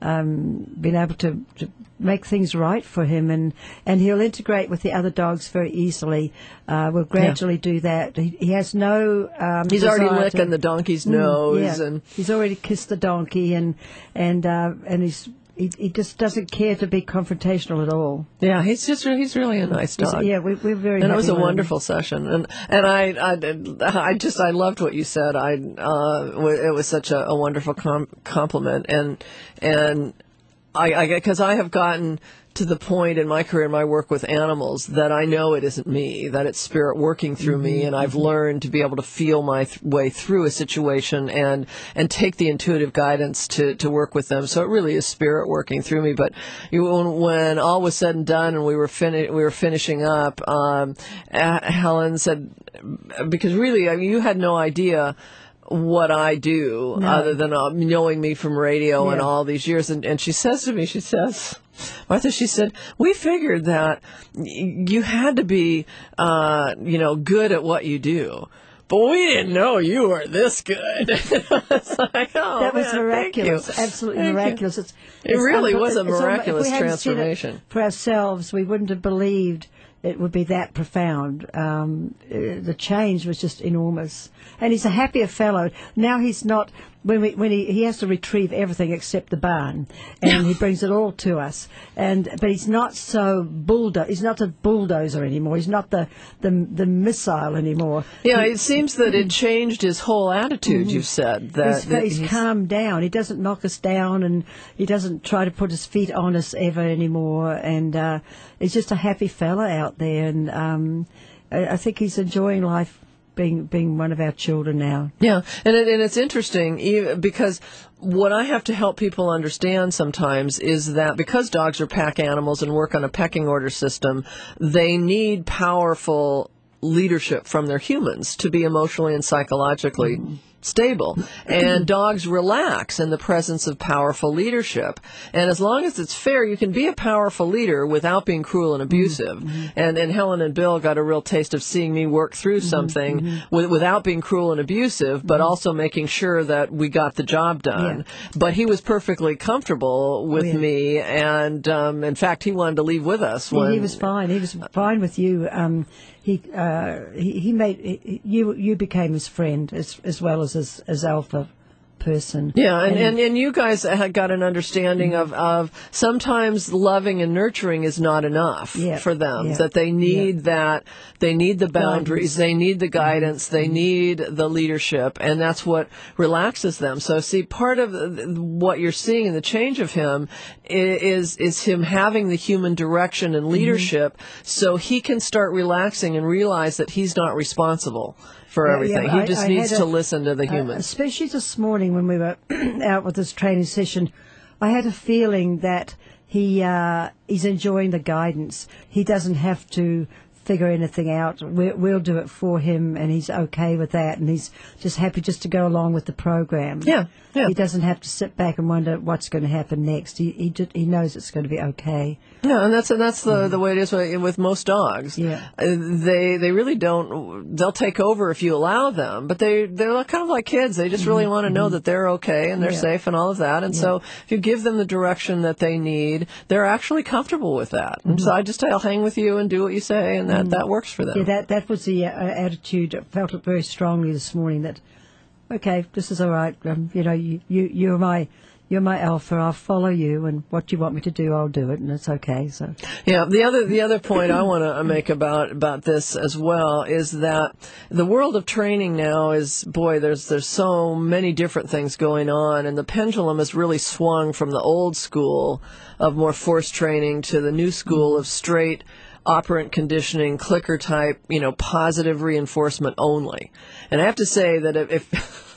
um, been able to, to make things right for him, and, and he'll integrate with the other dogs very easily. Uh, we'll gradually yeah. do that. He, he has no. Um, he's already to, licking the donkey's nose, mm, yeah. and he's already kissed the donkey, and and uh, and he's. He, he just doesn't care to be confrontational at all. Yeah, he's just he's really a nice dog. He's, yeah, we, we're very. And happy it was a with wonderful him. session, and and I, I I just I loved what you said. I uh, it was such a, a wonderful com- compliment, and and I because I, I have gotten to the point in my career, in my work with animals, that I know it isn't me, that it's spirit working through mm-hmm. me, and I've learned to be able to feel my th- way through a situation and and take the intuitive guidance to, to work with them. So it really is spirit working through me. But you, when, when all was said and done, and we were fini- we were finishing up, um, Helen said, because really, I mean, you had no idea what I do no. other than uh, knowing me from radio yeah. and all these years. And, and she says to me, she says, Martha, she said, we figured that y- you had to be, uh, you know, good at what you do. But we didn't know you were this good. It's like, oh, that was man, miraculous, thank you. absolutely Thank miraculous. You. It's, it it's really un- was a it's almost- miraculous if we hadn't seen it transformation. for ourselves, we wouldn't have believed it would be that profound. Um, uh, the change was just enormous. And he's a happier fellow. Now he's not, when we, when he, he has to retrieve everything except the barn, and he brings it all to us. And, but he's not so bulldo- he's not a bulldozer anymore. He's not the, the, the missile anymore. Yeah, he, it seems that it changed his whole attitude, mm-hmm. you've said. That, he's, that he's, he's calmed down. He doesn't knock us down, and he doesn't try to put his feet on us ever anymore. And uh, he's just a happy fella out there. And um, I, I think he's enjoying life, being being one of our children now. Yeah, and it, and it's interesting even because what I have to help people understand sometimes is that because dogs are pack animals and work on a pecking order system, they need powerful leadership from their humans to be emotionally and psychologically mm-hmm. stable. And dogs relax in the presence of powerful leadership. And as long as it's fair, you can be a powerful leader without being cruel and abusive. Mm-hmm. And and Helen and Bill got a real taste of seeing me work through something mm-hmm. with, without being cruel and abusive, but mm-hmm. also making sure that we got the job done. Yeah. But he was perfectly comfortable with oh, yeah. me, and um, in fact, he wanted to leave with us. Yeah, when, he was fine. He was fine with you. Um, he, uh, he he made he, you you became his friend as as well as his, his alpha person. Yeah, and, and, and, and you guys had got an understanding mm-hmm. of, of sometimes loving and nurturing is not enough yeah, for them, yeah, that they need yeah. that, they need the boundaries, guidance. They need the guidance, mm-hmm. they need the leadership, and that's what relaxes them. So see, part of what you're seeing in the change of him is, is him having the human direction and leadership mm-hmm. so he can start relaxing and realize that he's not responsible for yeah, everything. Yeah, he I, just I needs a, to listen to the humans. Uh, especially this morning when we were out with this training session, I had a feeling that he uh, he's enjoying the guidance. He doesn't have to figure anything out. We'll, we'll do it for him, and he's okay with that, and he's just happy just to go along with the program. Yeah, yeah. He doesn't have to sit back and wonder what's going to happen next. He he, just, he knows it's going to be okay. Yeah, and that's and that's the mm. the way it is with, with most dogs. Yeah, uh, they they really don't. They'll take over if you allow them, but they they're kind of like kids. They just really mm-hmm. want to know mm-hmm. that they're okay and they're yeah. safe and all of that. And yeah. so if you give them the direction that they need, they're actually comfortable with that. Mm-hmm. And so I just I'll hang with you and do what you say, and that, mm-hmm. that works for them. Yeah, that that was the uh, attitude. I felt it very strongly this morning. That okay, this is all right. Um, you know, you, you you're my. You're my alpha. I'll follow you, and what you want me to do, I'll do it, and it's okay. So, yeah. The other the other point I want to make about about this as well is that the world of training now is boy. There's there's so many different things going on, and the pendulum has really swung from the old school of more force training to the new school of straight operant conditioning, clicker type, you know, positive reinforcement only. And I have to say that if, if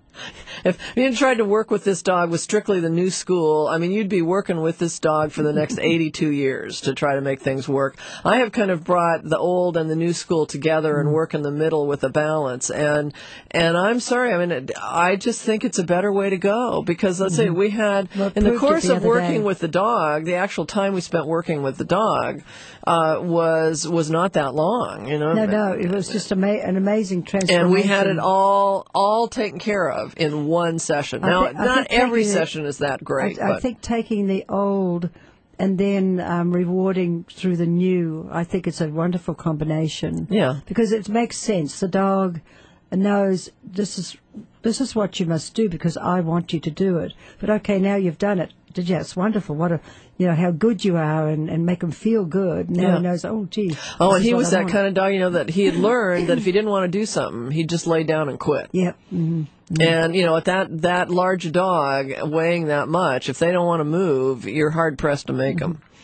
If you tried to work with this dog with strictly the new school, I mean, you'd be working with this dog for the next eighty-two years to try to make things work. I have kind of brought the old and the new school together and work in the middle with a balance. And and I'm sorry, I mean, I just think it's a better way to go because, let's mm-hmm. say, we had, well, in the course the of working day. with the dog, the actual time we spent working with the dog uh, was was not that long, you know. No, no, it was just ama- an amazing transformation. And we had it all all taken care of in one session. Now, think, not every session is that great. I, but. I think taking the old and then um, rewarding through the new, I think it's a wonderful combination. Yeah. Because it makes sense. The dog knows this is this is what you must do because I want you to do it. But okay, now you've done it. Yeah, it's wonderful. What a, you know, how good you are, and, and make him feel good. Now yeah. he knows, oh, gee. Oh, and he was I that want. kind of dog, you know, that he had learned that if he didn't want to do something, he'd just lay down and quit. Yep. Mm-hmm. Mm-hmm. And, you know, at that, that large dog weighing that much, if they don't want to move, you're hard-pressed to make mm-hmm. them.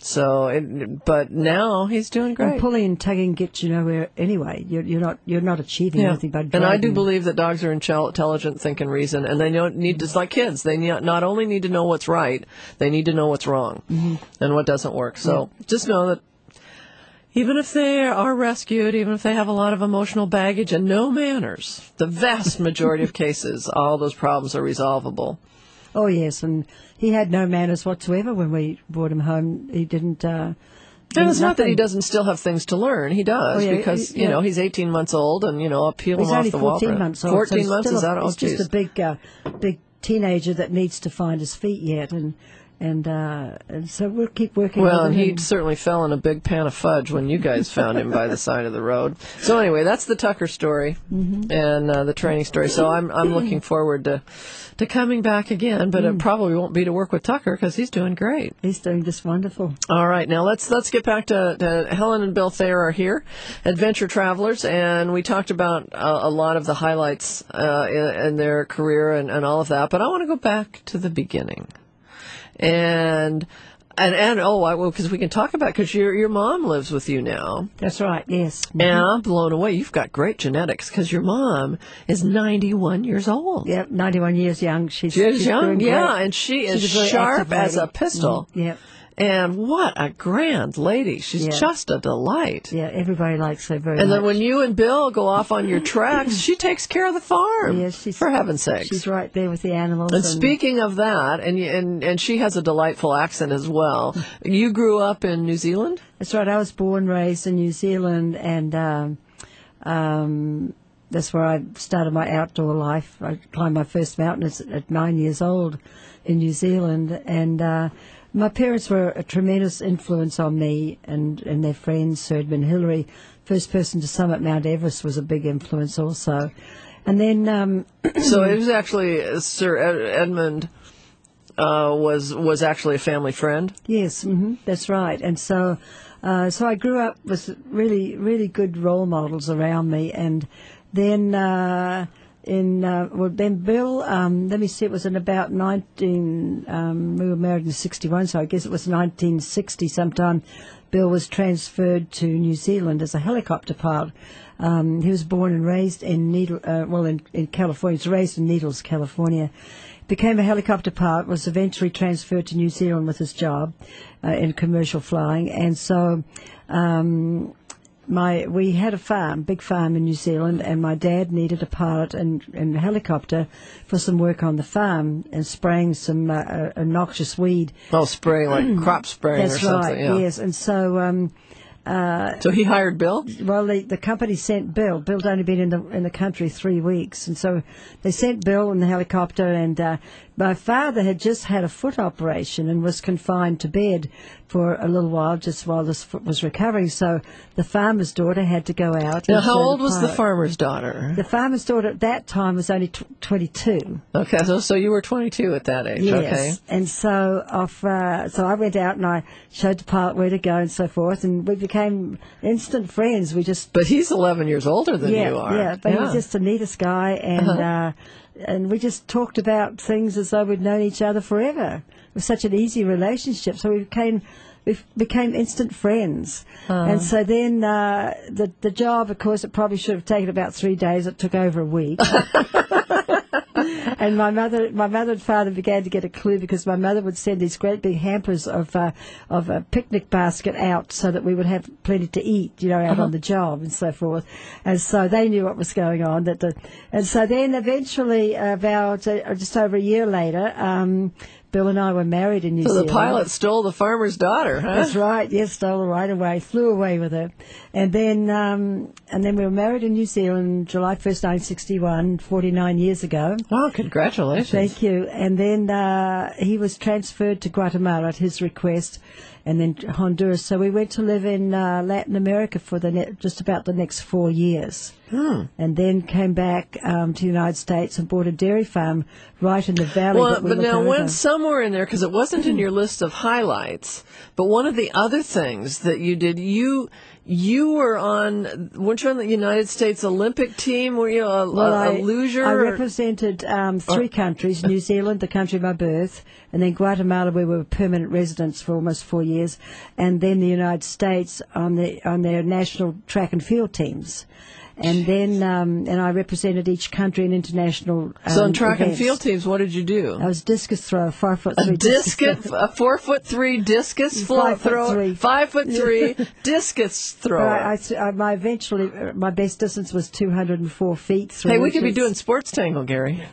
So, it, but now he's doing great. And pulling and tugging gets you nowhere anyway. You're, you're not you're not achieving Yeah. anything by And I do dragging. believe that dogs are intel- intelligent, think, and reason, and they don't need to, it's like kids. They need, not only need to know what's right, they need to know what's wrong Mm-hmm. and what doesn't work. So just know that even if they are rescued, even if they have a lot of emotional baggage and no manners, the vast majority of cases, all those problems are resolvable. Oh yes, and he had no manners whatsoever when we brought him home. He didn't. Uh, And it's not that he nothing. doesn't still have things to learn. He does, Oh, yeah, because, he- you know, yeah. he's eighteen months old and, you know, I'll peel He's him off only the wall. fourteen for- months old. fourteen so months, still is a- that? Oh, He's just geez. a big, uh, big teenager that needs to find his feet yet, and and, uh, and so we'll keep working. Well, with and him. he certainly fell in a big pan of fudge when you guys found him by the side of the road. So anyway, that's the Tucker story Mm-hmm. and uh, the training story. So I'm I'm looking forward to to coming back again, but Mm. it probably won't be to work with Tucker because he's doing great. He's doing just wonderful. All right, now let's let's get back to, to Helen and Bill Thayer are here, adventure travelers, and we talked about uh, a lot of the highlights uh, in, in their career and, and all of that. But I want to go back to the beginning, and and and oh, I will because we can talk about because your your mom lives with you now. That's right. Yes. And I'm blown away. You've got great genetics because your mom is ninety-one years old. Yep, ninety-one years young. She's, She's she's young, doing yeah, great. and she is She's a very sharp active as a lady. pistol. Mm, yep. And what a grand lady. She's Yeah. just a delight. Yeah, everybody likes her very And much. then when you and Bill go off on your treks, she takes care of the farm. Yes, she's, for heaven's sakes. she's right there with the animals. And speaking of that, and, y- and and she has a delightful accent as well. You grew up in New Zealand? That's right. I was born, raised in New Zealand, and um, um, that's where I started my outdoor life. I climbed my first mountain at, at nine years old in New Zealand, and uh, my parents were a tremendous influence on me and, and their friends. Sir Edmund Hillary, first person to summit Mount Everest, was a big influence also. And then... Um, So it was actually uh, Sir Ed- Edmund uh, was was actually a family friend? Yes, hmm that's right. And so, uh, so I grew up with really, really good role models around me. And then, uh, in uh, well, then Bill. Um, let me see. It was in about nineteen. Um, we were married in sixty-one, so I guess it was nineteen sixty sometime. Bill was transferred to New Zealand as a helicopter pilot. Um, he was born and raised in Needle, uh, well, in, in California. He was raised in Needles, California. Became a helicopter pilot, was eventually transferred to New Zealand with his job uh, in commercial flying. And so um, my we had a farm, big farm in New Zealand, and my dad needed a pilot and, and a helicopter for some work on the farm and spraying some uh, uh, noxious weed. Oh, spraying, like crop spraying That's or something. right, Yeah. yes. And so... Um, Uh, so he hired Bill? Well, the, the company sent Bill. Bill'd only been in the in the country three weeks, and so they sent Bill in the helicopter. And uh, my father had just had a foot operation and was confined to bed for a little while, just while this foot was recovering. So the farmer's daughter had to go out. Now, and how learn old to was the pilot. farmer's daughter? The farmer's daughter at that time was only tw- twenty-two. Okay, so so you were twenty-two at that age. Yes, Okay. and so off. Uh, so I went out and I showed the pilot where to go and so forth, and we became instant friends. We just. But he's eleven years older than yeah, you are. Yeah, but he's just the neatest guy, and Uh-huh. uh, and we just talked about things as though we'd known each other forever. It was such an easy relationship, so we became. We became instant friends, Uh. and so then uh, the the job, of course, it probably should have taken about three days. It took over a week. And my mother, my mother and father began to get a clue because my mother would send these great big hampers of uh, of a picnic basket out so that we would have plenty to eat, you know, out Uh-huh. on the job and so forth. And so they knew what was going on. That the, and so then eventually, about uh, just over a year later, um, Bill and I were married in New So Zealand. the pilot stole the farmer's daughter, huh? That's right. Yes, stole her right away. Flew away with her, and then um, and then we were married in New Zealand, July first, nineteen sixty-one, forty-nine years ago. Wow! Congratulations. Thank you. And then uh, he was transferred to Guatemala at his request, and then Honduras. So we went to live in uh, Latin America for the ne- just about the next four years. Hmm. And then came back um, to the United States and bought a dairy farm right in the valley. Well, that we but look now over. when somewhere in there, because it wasn't in your list of highlights, but one of the other things that you did, you you were on, weren't you on the United States Olympic team? Were you a, well, a, a I, luger? I or? represented um, three countries, New Zealand, the country of my birth, and then Guatemala, where we were permanent residents for almost four years, and then the United States on the on their national track and field teams. And then, um, and I represented each country in international um, So in track events. and field teams, what did you do? I was discus thrower, five foot three. A discus, a four foot three discus Five foot thrower, three. five foot three discus thrower. I, I, I, my eventually, uh, my best distance was two hundred four feet. Three Hey, we could be inches. doing sports tangle, Gary.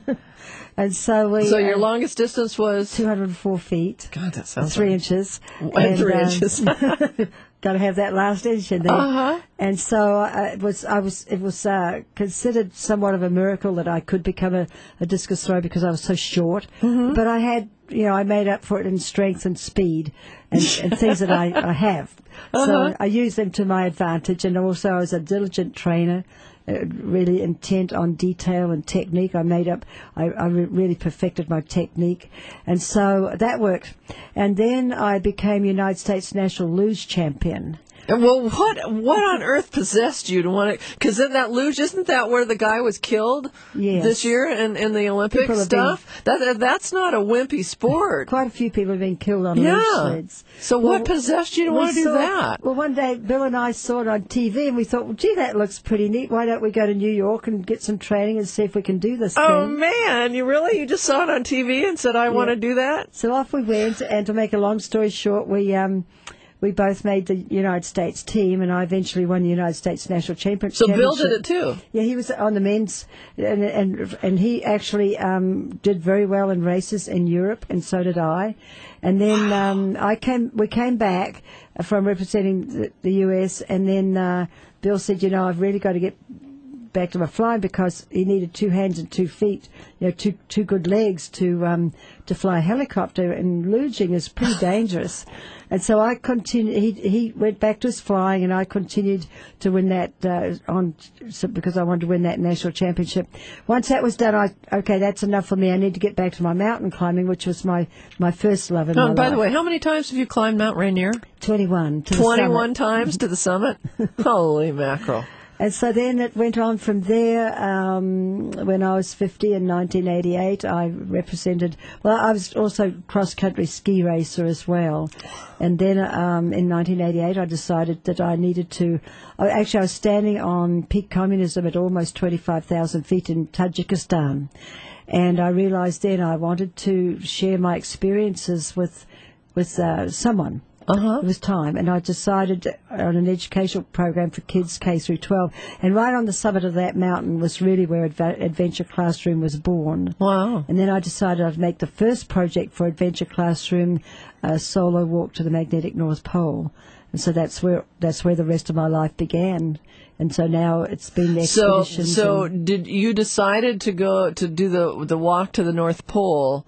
And so we. So your uh, longest distance was two hundred four feet. God, that sounds three like... inches. And three um, inches. Got to have that last inch in there. Uh-huh. And so uh, it was. I was. It was uh, considered somewhat of a miracle that I could become a, a discus thrower because I was so short. Mm-hmm. But I had, you know, I made up for it in strength and speed and, and things that I, I have. Uh-huh. So I used them to my advantage, and also I was a diligent trainer. Uh, really intent on detail and technique. I made up, I, I re- really perfected my technique. And so that worked. And then I became United States National Luge Champion. Well, what what on earth possessed you to want to? Because in that luge, isn't that where the guy was killed Yes. this year in, in the Olympic People have stuff? That that's not a wimpy sport. Quite a few people have been killed on Yeah. luge sleds. So what possessed you to we want to do saw- that? Well, one day Bill and I saw it on T V and we thought, well, gee, that looks pretty neat. Why don't we go to New York and get some training and see if we can do this Oh thing? man, you really you just saw it on T V and said I want to do that? So off we went, and to make a long story short, we um, we both made the United States team, and I eventually won the United States National Championship. So Bill did it too. Yeah, he was on the men's, and and, and he actually um, did very well in races in Europe, and so did I. And then um, I came, we came back from representing the, the U S, and then uh, Bill said, you know, I've really got to get back to my flying because he needed two hands and two feet, you know, two two good legs to um, to fly a helicopter, and luging is pretty dangerous. And so I continued. He he went back to his flying, and I continued to win that uh, on so because I wanted to win that national championship. Once that was done, I okay, that's enough for me. I need to get back to my mountain climbing, which was my, my first love in Oh, my and by life. the way, how many times have you climbed Mount Rainier? Twenty-one. To the Twenty-one summit. times to the summit. Holy mackerel! And so then it went on from there. Um, when I was fifty in nineteen eighty-eight, I represented, well, I was also cross-country ski racer as well. And then um, in nineteen eighty-eight, I decided that I needed to, oh, actually I was standing on peak communism at almost twenty-five thousand feet in Tajikistan. And I realized then I wanted to share my experiences with, with uh, someone. Uh-huh. It was time, and I decided on an educational program for kids K through twelve. And right on the summit of that mountain was really where Adva- Adventure Classroom was born. Wow. And then I decided I'd make the first project for Adventure Classroom a solo walk to the magnetic North Pole. And so that's where that's where the rest of my life began. And so now it's been the So, expeditions. so and- did you decided to go to do the the walk to the North Pole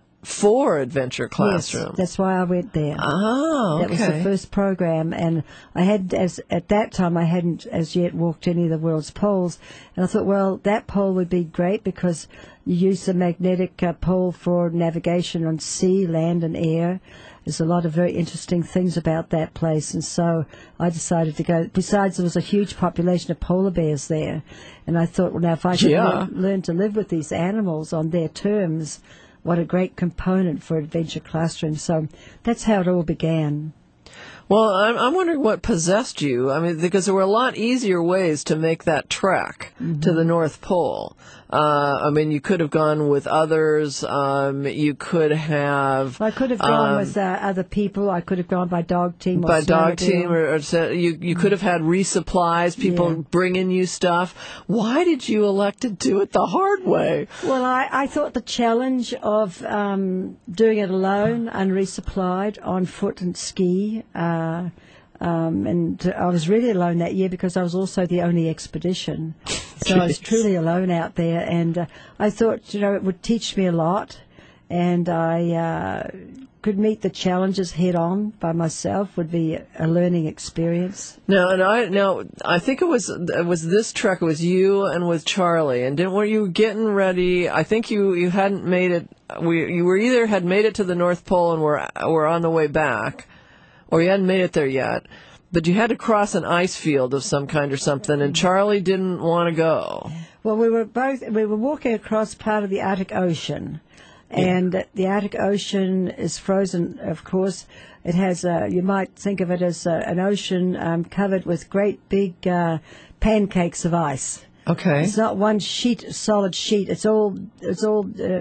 for Adventure Classroom? Yes, that's why I went there. Oh, okay. That was the first program, and I had, as at that time, I hadn't as yet walked any of the world's poles, and I thought, well, that pole would be great because you use the magnetic uh, pole for navigation on sea, land, and air. There's a lot of very interesting things about that place, and so I decided to go. Besides, there was a huge population of polar bears there, and I thought, well, now if I could Yeah. learn, learn to live with these animals on their terms, what a great component for Adventure Classroom. So that's how it all began. Well, I'm, I'm wondering what possessed you. I mean, because there were a lot easier ways to make that trek Mm-hmm. to the North Pole. Uh, I mean, you could have gone with others. Um, you could have. I could have gone um, with uh, other people. I could have gone by dog team or by dog snowmobile. team, or, or so you you could have had resupplies, people Yeah. bringing you stuff. Why did you elect to do it the hard way? Well, I, I thought the challenge of um, doing it alone, unresupplied, on foot and ski, uh, um, and I was really alone that year because I was also the only expedition. So I was Jeez. truly alone out there, and uh, I thought, you know, it would teach me a lot, and I uh, could meet the challenges head on by myself, would be a learning experience. No, and I now I think it was it was this trek. It was you and with Charlie, and didn't were you getting ready? I think you, you hadn't made it. We you were either had made it to the North Pole and were were on the way back, or you hadn't made it there yet. But you had to cross an ice field of some kind or something, and Charlie didn't want to go. Well, we were both, we were walking across part of the Arctic Ocean, and yeah. the Arctic Ocean is frozen, of course. It has, uh, you might think of it as uh, an ocean um, covered with great big uh, pancakes of ice. Okay. It's not one sheet, solid sheet. It's all, it's all uh,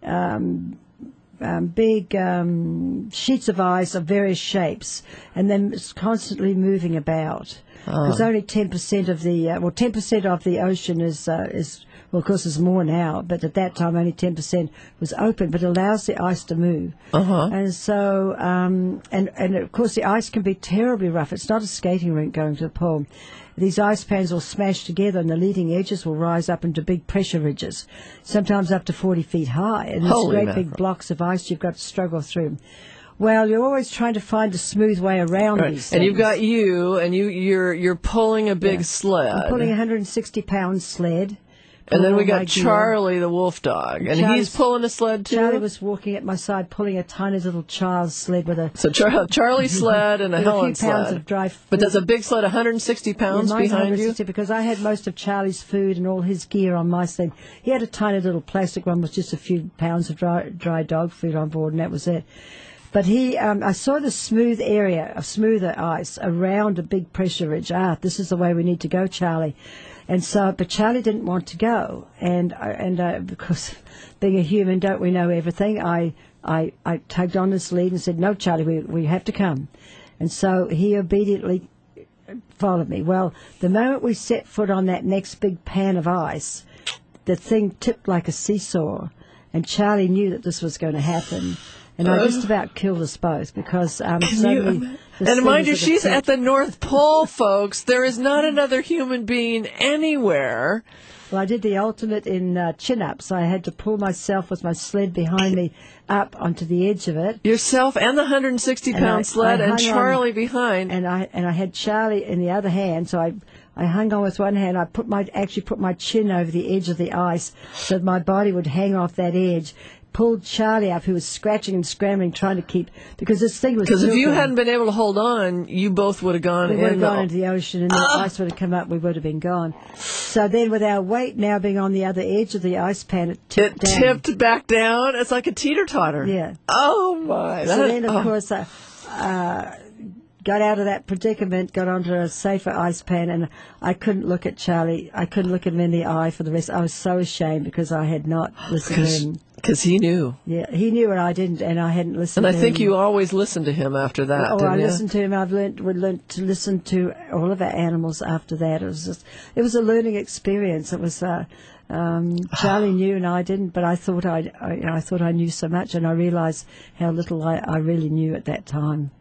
um, um, big um, sheets of ice of various shapes, and then it's constantly moving about. Because oh. only ten percent of the, uh, well, ten percent of the ocean is, uh, is, well, of course, there's more now, but at that time only ten percent was open, but it allows the ice to move. Uh-huh. And so, um, and, and of course, the ice can be terribly rough. It's not a skating rink going to the pole. These ice pans will smash together, and the leading edges will rise up into big pressure ridges, sometimes up to forty feet high. And these Holy great mackerel. big blocks of ice you've got to struggle through. Well, you're always trying to find a smooth way around right. these things. And you've got you, and you, you're you're pulling a big yeah. sled. I'm pulling a one hundred sixty pound sled. And then we got Charlie, the wolf dog, and Charlie's, he's pulling a sled too. Charlie was walking at my side, pulling a tiny little child's sled with a. So Char- Charlie's sled and a Helen a few pounds sled. Of dry food. But there's a big sled, one hundred sixty pounds yeah, behind one hundred sixty you. Because I had most of Charlie's food and all his gear on my sled. He had a tiny little plastic one with just a few pounds of dry, dry dog food on board, and that was it. But he, um, I saw the smooth area, a smoother ice around a big pressure ridge. Ah, this is the way we need to go, Charlie. And so, but Charlie didn't want to go, and and uh, because being a human, don't we know everything? I I I tugged on his lead and said, "No, Charlie, we we have to come." And so he obediently followed me. Well, the moment we set foot on that next big pan of ice, the thing tipped like a seesaw, and Charlie knew that this was going to happen. And I just about killed us both because um, suddenly... And mind you, she's at the North Pole, folks. There is not another human being anywhere. Well, I did the ultimate in uh, chin-ups. I had to pull myself with my sled behind me up onto the edge of it. Yourself and the one hundred sixty pound sled and Charlie on, behind. And I and I had Charlie in the other hand, so I... I hung on with one hand. I put my actually put my chin over the edge of the ice so that my body would hang off that edge. Pulled Charlie up, who was scratching and scrambling, trying to keep because this thing was. Because if you hadn't been able to hold on, you both would have gone. We would have in gone the, into the ocean, and the uh, ice would have come up. We would have been gone. So then, with our weight now being on the other edge of the ice pan, it tipped it down. tipped back down. It's like a teeter totter. Yeah. Oh my! So that, then, of oh. course, I uh, got out of that predicament, got onto a safer ice pan, and I couldn't look at Charlie. I couldn't look him in the eye for the rest. I was so ashamed because I had not listened to him. Because he knew. Yeah, he knew and I didn't, and I hadn't listened and to I think him. you always listened to him after that, Oh, didn't I you? listened to him. I've learned, we learned to listen to all of our animals after that. It was just, it was a learning experience. It was, uh, um, Charlie knew and I didn't, but I thought I, I, you know, I thought I knew so much, and I realized how little I, I really knew at that time.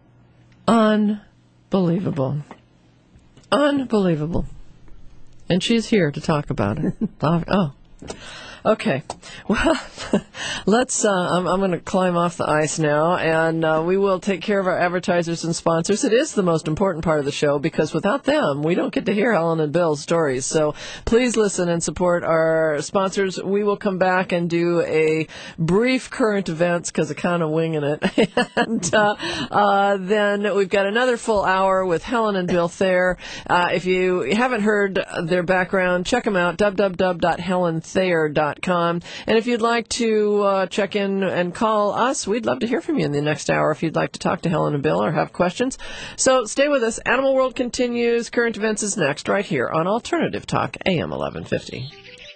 Unbelievable. Unbelievable. And she's here to talk about it. Oh. Okay, well, let's, uh, I'm, I'm going to climb off the ice now, and uh, we will take care of our advertisers and sponsors. It is the most important part of the show, because without them, we don't get to hear Helen and Bill's stories. So please listen and support our sponsors. We will come back and do a brief current events, because I'm kind of winging it. and uh, uh, then we've got another full hour with Helen and Bill Thayer. Uh, if you haven't heard their background, check them out, w w w dot helen thayer dot com. And if you'd like to uh, check in and call us, we'd love to hear from you in the next hour if you'd like to talk to Helen and Bill or have questions. So stay with us. Animal World continues. Current Events is next right here on Alternative Talk, A M eleven fifty.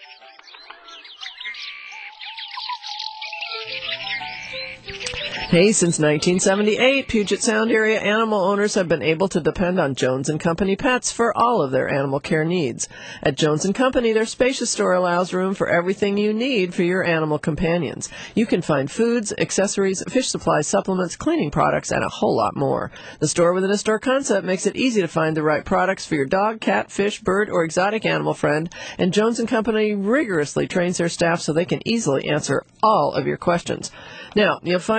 Hey, since nineteen seventy-eight, Puget Sound area animal owners have been able to depend on Jones and Company Pets for all of their animal care needs. At Jones and Company, their spacious store allows room for everything you need for your animal companions. You can find foods, accessories, fish supplies, supplements, cleaning products, and a whole lot more. The store within a store concept makes it easy to find the right products for your dog, cat, fish, bird, or exotic animal friend, and Jones and Company rigorously trains their staff so they can easily answer all of your questions. Now, you'll find that it's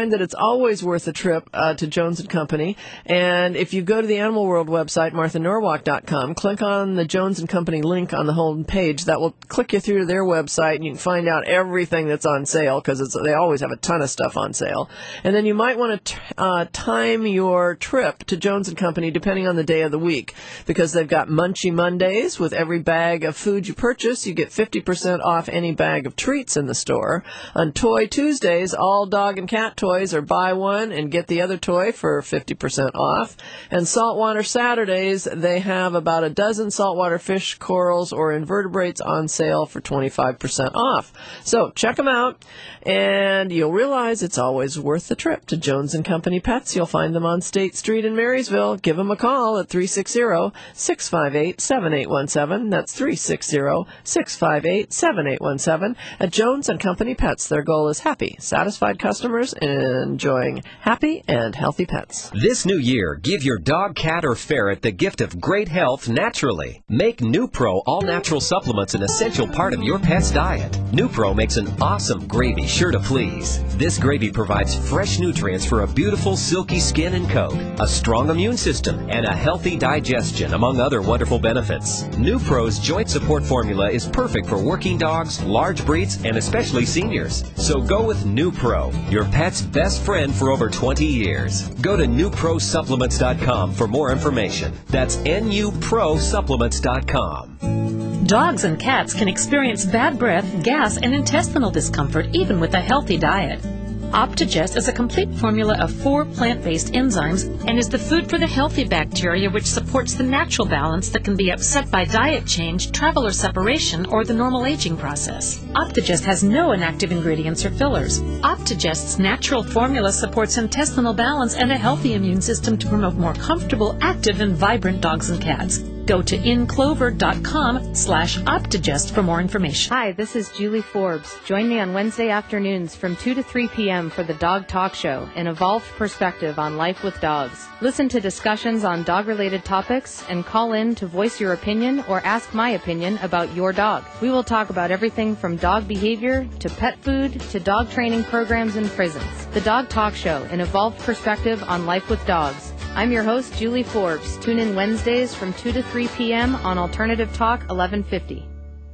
always worth a trip uh, to Jones and Company. And if you go to the Animal World website, martha norwalk dot com, click on the Jones and Company link on the home page. That will click you through to their website, and you can find out everything that's on sale, because they always have a ton of stuff on sale. And then you might want to uh, time your trip to Jones and Company depending on the day of the week, because they've got Munchie Mondays. With every bag of food you purchase, you get fifty percent off any bag of treats in the store. On Toy Tuesdays, all dog and cat toys are buy one and get the other toy for fifty percent off. And Saltwater Saturdays, they have about a dozen saltwater fish, corals, or invertebrates on sale for twenty-five percent off. So check them out, and you'll realize it's always worth the trip to Jones and Company Pets. You'll find them on State Street in Marysville. Give them a call at three six zero, six five eight, seven eight one seven. That's three six zero, six five eight, seven eight one seven. At Jones and Company Pets, their goal is happy, satisfied customers enjoying happy and healthy pets. This new year, give your dog, cat, or ferret the gift of great health naturally. Make NuPro all-natural supplements an essential part of your pet's diet. NuPro makes an awesome gravy sure to please. This gravy provides fresh nutrients for a beautiful, silky skin and coat, a strong immune system, and a healthy digestion, among other wonderful benefits. NuPro's joint support formula is perfect for working dogs, large breeds, and especially seniors. So go with NuPro, your pet's best friend for over twenty years. Go to new pro supplements dot com for more information. That's N U pro supplements dot com. Dogs and cats can experience bad breath, gas, and intestinal discomfort even with a healthy diet. Optigest is a complete formula of four plant-based enzymes and is the food for the healthy bacteria, which supports the natural balance that can be upset by diet change, travel or separation, or the normal aging process. Optigest has no inactive ingredients or fillers. Optigest's natural formula supports intestinal balance and a healthy immune system to promote more comfortable, active, and vibrant dogs and cats. Go to inclover.com slash Optigest for more information. Hi, this is Julie Forbes. Join me on Wednesday afternoons from two to three p.m. for the Dog Talk Show, an evolved perspective on life with dogs. Listen to discussions on dog-related topics and call in to voice your opinion or ask my opinion about your dog. We will talk about everything from dog behavior to pet food to dog training programs in prisons. The Dog Talk Show, an evolved perspective on life with dogs. I'm your host, Julie Forbes. Tune in Wednesdays from two to three p.m. on Alternative Talk eleven fifty.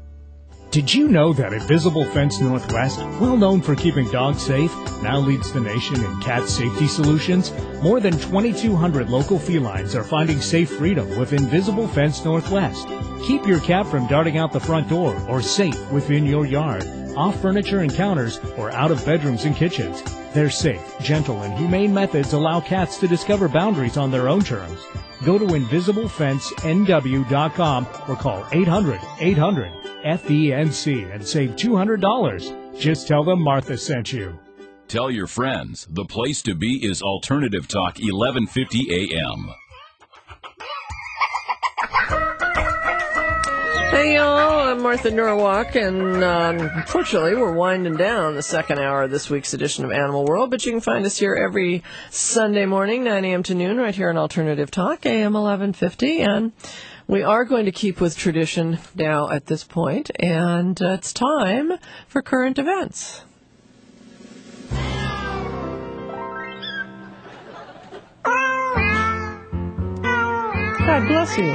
Did you know that Invisible Fence Northwest, well known for keeping dogs safe, now leads the nation in cat safety solutions? More than twenty-two hundred local felines are finding safe freedom with Invisible Fence Northwest. Keep your cat from darting out the front door or safe within your yard, off furniture and counters, or out of bedrooms and kitchens. Their safe, gentle, and humane methods allow cats to discover boundaries on their own terms. Go to invisible fence n w dot com or call eight hundred, eight hundred, F E N C and save two hundred dollars. Just tell them Martha sent you. Tell your friends, the place to be is Alternative Talk eleven fifty A M. Hey y'all, I'm Martha Norwalk, and um, unfortunately we're winding down the second hour of this week's edition of Animal World, but you can find us here every Sunday morning, nine a.m. to noon, right here on Alternative Talk, A M eleven fifty, and we are going to keep with tradition now at this point, and uh, it's time for current events. God bless you.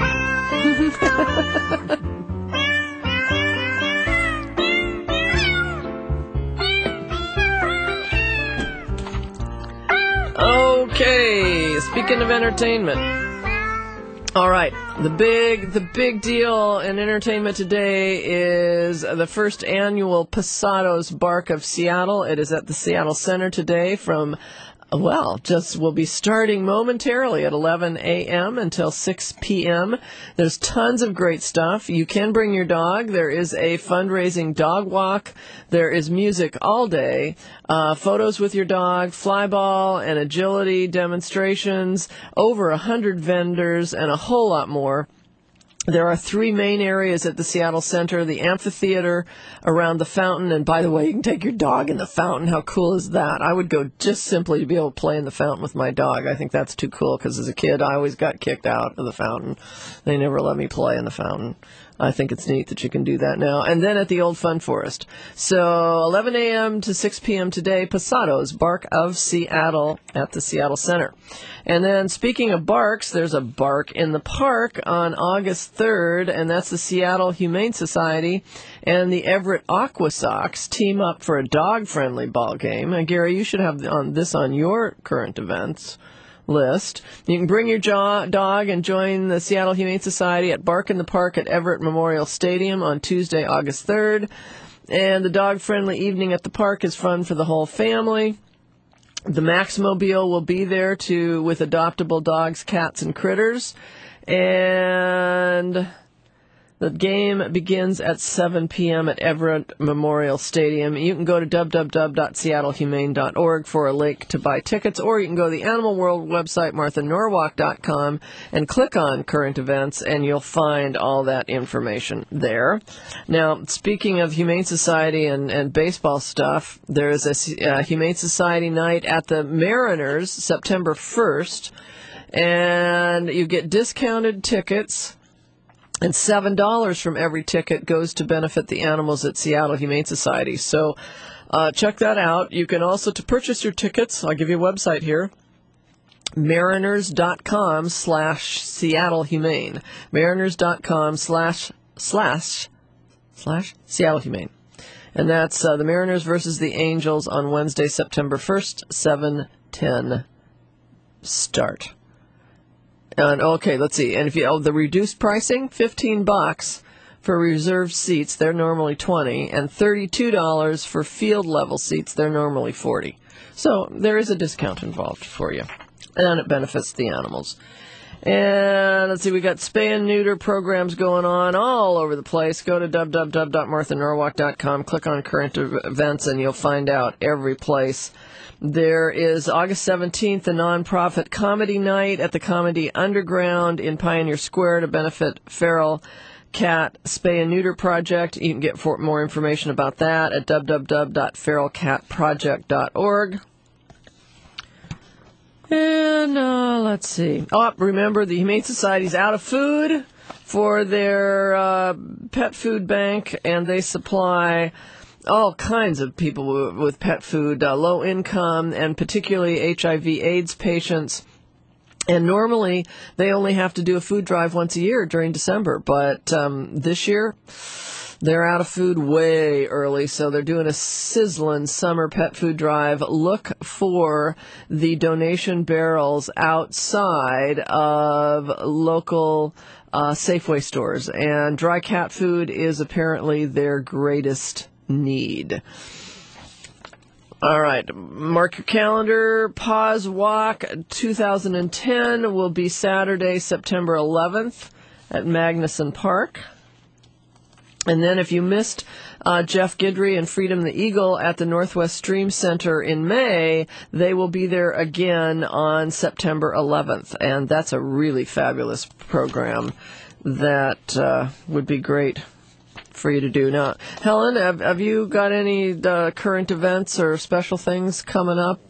Okay, speaking of entertainment. All right, the big the big deal in entertainment today is the first annual Posados Bark of Seattle. It is at the Seattle Center today from Well, just will be starting momentarily at eleven a.m. until six p.m. There's tons of great stuff. You can bring your dog. There is a fundraising dog walk. There is music all day, uh, photos with your dog, flyball and agility demonstrations, over a hundred vendors, and a whole lot more. There are three main areas at the Seattle Center, the amphitheater around the fountain. And by the way, you can take your dog in the fountain. How cool is that? I would go just simply to be able to play in the fountain with my dog. I think that's too cool because as a kid, I always got kicked out of the fountain. They never let me play in the fountain. I think it's neat that you can do that now. And then at the Old Fun Forest. So eleven a.m. to six p.m. today, Pasado's Bark of Seattle at the Seattle Center. And then speaking of barks, there's a Bark in the Park on August third, and that's the Seattle Humane Society and the Everett Aqua Sox team up for a dog-friendly ball game. And Gary, you should have on this on your current events list. You can bring your jaw, dog and join the Seattle Humane Society at Bark in the Park at Everett Memorial Stadium on Tuesday, August third. And the dog-friendly evening at the park is fun for the whole family. The Maxmobile will be there to with adoptable dogs, cats, and critters. And the game begins at seven p.m. at Everett Memorial Stadium. You can go to w w w dot seattle humane dot org for a link to buy tickets, or you can go to the Animal World website, martha norwalk dot com, and click on current events, and you'll find all that information there. Now, speaking of Humane Society and, and baseball stuff, there's a uh, Humane Society night at the Mariners September first, and you get discounted tickets. And seven dollars from every ticket goes to benefit the animals at Seattle Humane Society. So uh, check that out. You can also, to purchase your tickets, I'll give you a website here, mariners.com slash Seattle Humane. Mariners.com slash slash slash Seattle Humane. And that's uh, the Mariners versus the Angels on Wednesday, September first, seven ten start. And okay, let's see. And if you oh, the reduced pricing, fifteen bucks for reserved seats. They're normally twenty, and thirty-two dollars for field level seats. They're normally forty. So there is a discount involved for you, and it benefits the animals. And let's see, we got spay and neuter programs going on all over the place. Go to w w w dot martha norwalk dot com, click on current events, and you'll find out every place. There is August seventeenth, a nonprofit comedy night at the Comedy Underground in Pioneer Square to benefit Feral Cat Spay and Neuter Project. You can get for more information about that at w w w dot feral cat project dot org. And uh, let's see. Oh, remember, the Humane Society's out of food for their uh, pet food bank, and they supply all kinds of people with pet food, uh, low income, and particularly H I V AIDS patients. And normally they only have to do a food drive once a year during December, but um, this year they're out of food way early, so they're doing a sizzling summer pet food drive. Look for the donation barrels outside of local uh, Safeway stores, and dry cat food is apparently their greatest need. All right, mark your calendar. Paws Walk two thousand ten will be Saturday, September eleventh at Magnuson Park. And then if you missed uh, Jeff Guidry and Freedom the Eagle at the Northwest Stream Center in May, they will be there again on September eleventh. And that's a really fabulous program that uh, would be great for you to do. Now, Helen, have, have you got any uh, current events or special things coming up?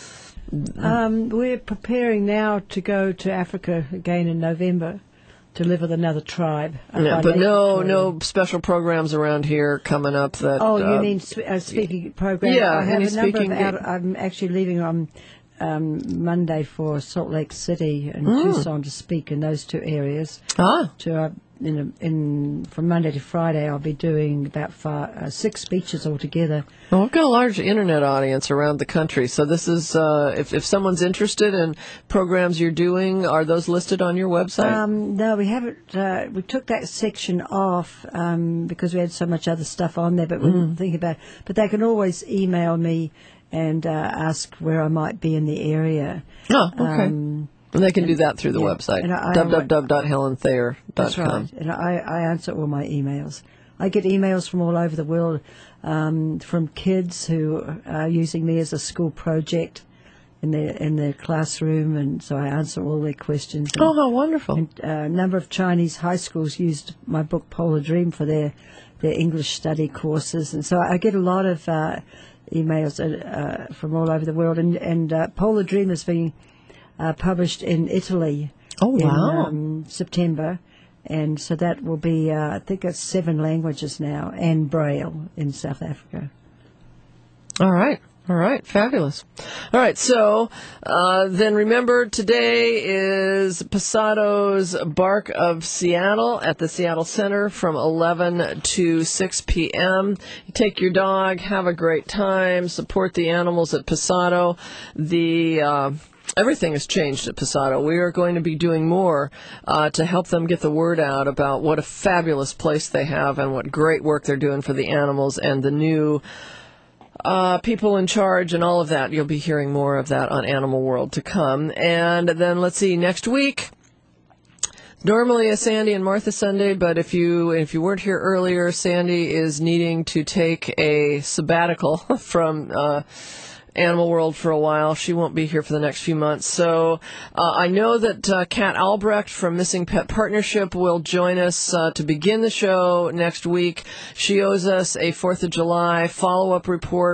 Um, we're preparing now to go to Africa again in November to live with another tribe. Yeah, but no, no special programs around here coming up. That oh, you uh, mean sp- uh, speaking programs? Yeah, I have any a number speaking of out- I'm actually leaving on um, Monday for Salt Lake City and Mm. Tucson to speak in those two areas. Ah. To uh, in, a, in from Monday to Friday, I'll be doing about five, uh, six speeches altogether. Well, we've got a large internet audience around the country, so this is uh, if if someone's interested in programs you're doing, are those listed on your website? Um, no, we haven't. Uh, we took that section off um, because we had so much other stuff on there, but we didn't think about it. But they can always email me and uh, ask where I might be in the area. Oh, okay. Um, and they can and, do that through the yeah, website, and I- I- w w w dot helen thayer dot com. That's right. And I, I answer all my emails. I get emails from all over the world, um, from kids who are using me as a school project in their in their classroom, and so I answer all their questions. And, oh, how wonderful! And, uh, a number of Chinese high schools used my book Polar Dream for their their English study courses, and so I get a lot of uh, emails uh, from all over the world. And and uh, Polar Dream is being uh, published in Italy. Oh, in, wow! Um, September. And so that will be, uh, I think it's seven languages now, and Braille in South Africa. All right. All right. Fabulous. All right. So uh, then remember, today is Pasado's Bark of Seattle at the Seattle Center from eleven to six p.m. You take your dog, have a great time, support the animals at Pasado. The... Uh, Everything has changed at Pasado. We are going to be doing more uh, to help them get the word out about what a fabulous place they have and what great work they're doing for the animals and the new uh, people in charge and all of that. You'll be hearing more of that on Animal World to come. And then let's see, next week, normally a Sandy and Martha Sunday, but if you if you weren't here earlier, Sandy is needing to take a sabbatical from Uh, Animal World for a while. She won't be here for the next few months. So uh, I know that uh, Kat Albrecht from Missing Pet Partnership will join us uh, to begin the show next week. She owes us a fourth of July follow-up report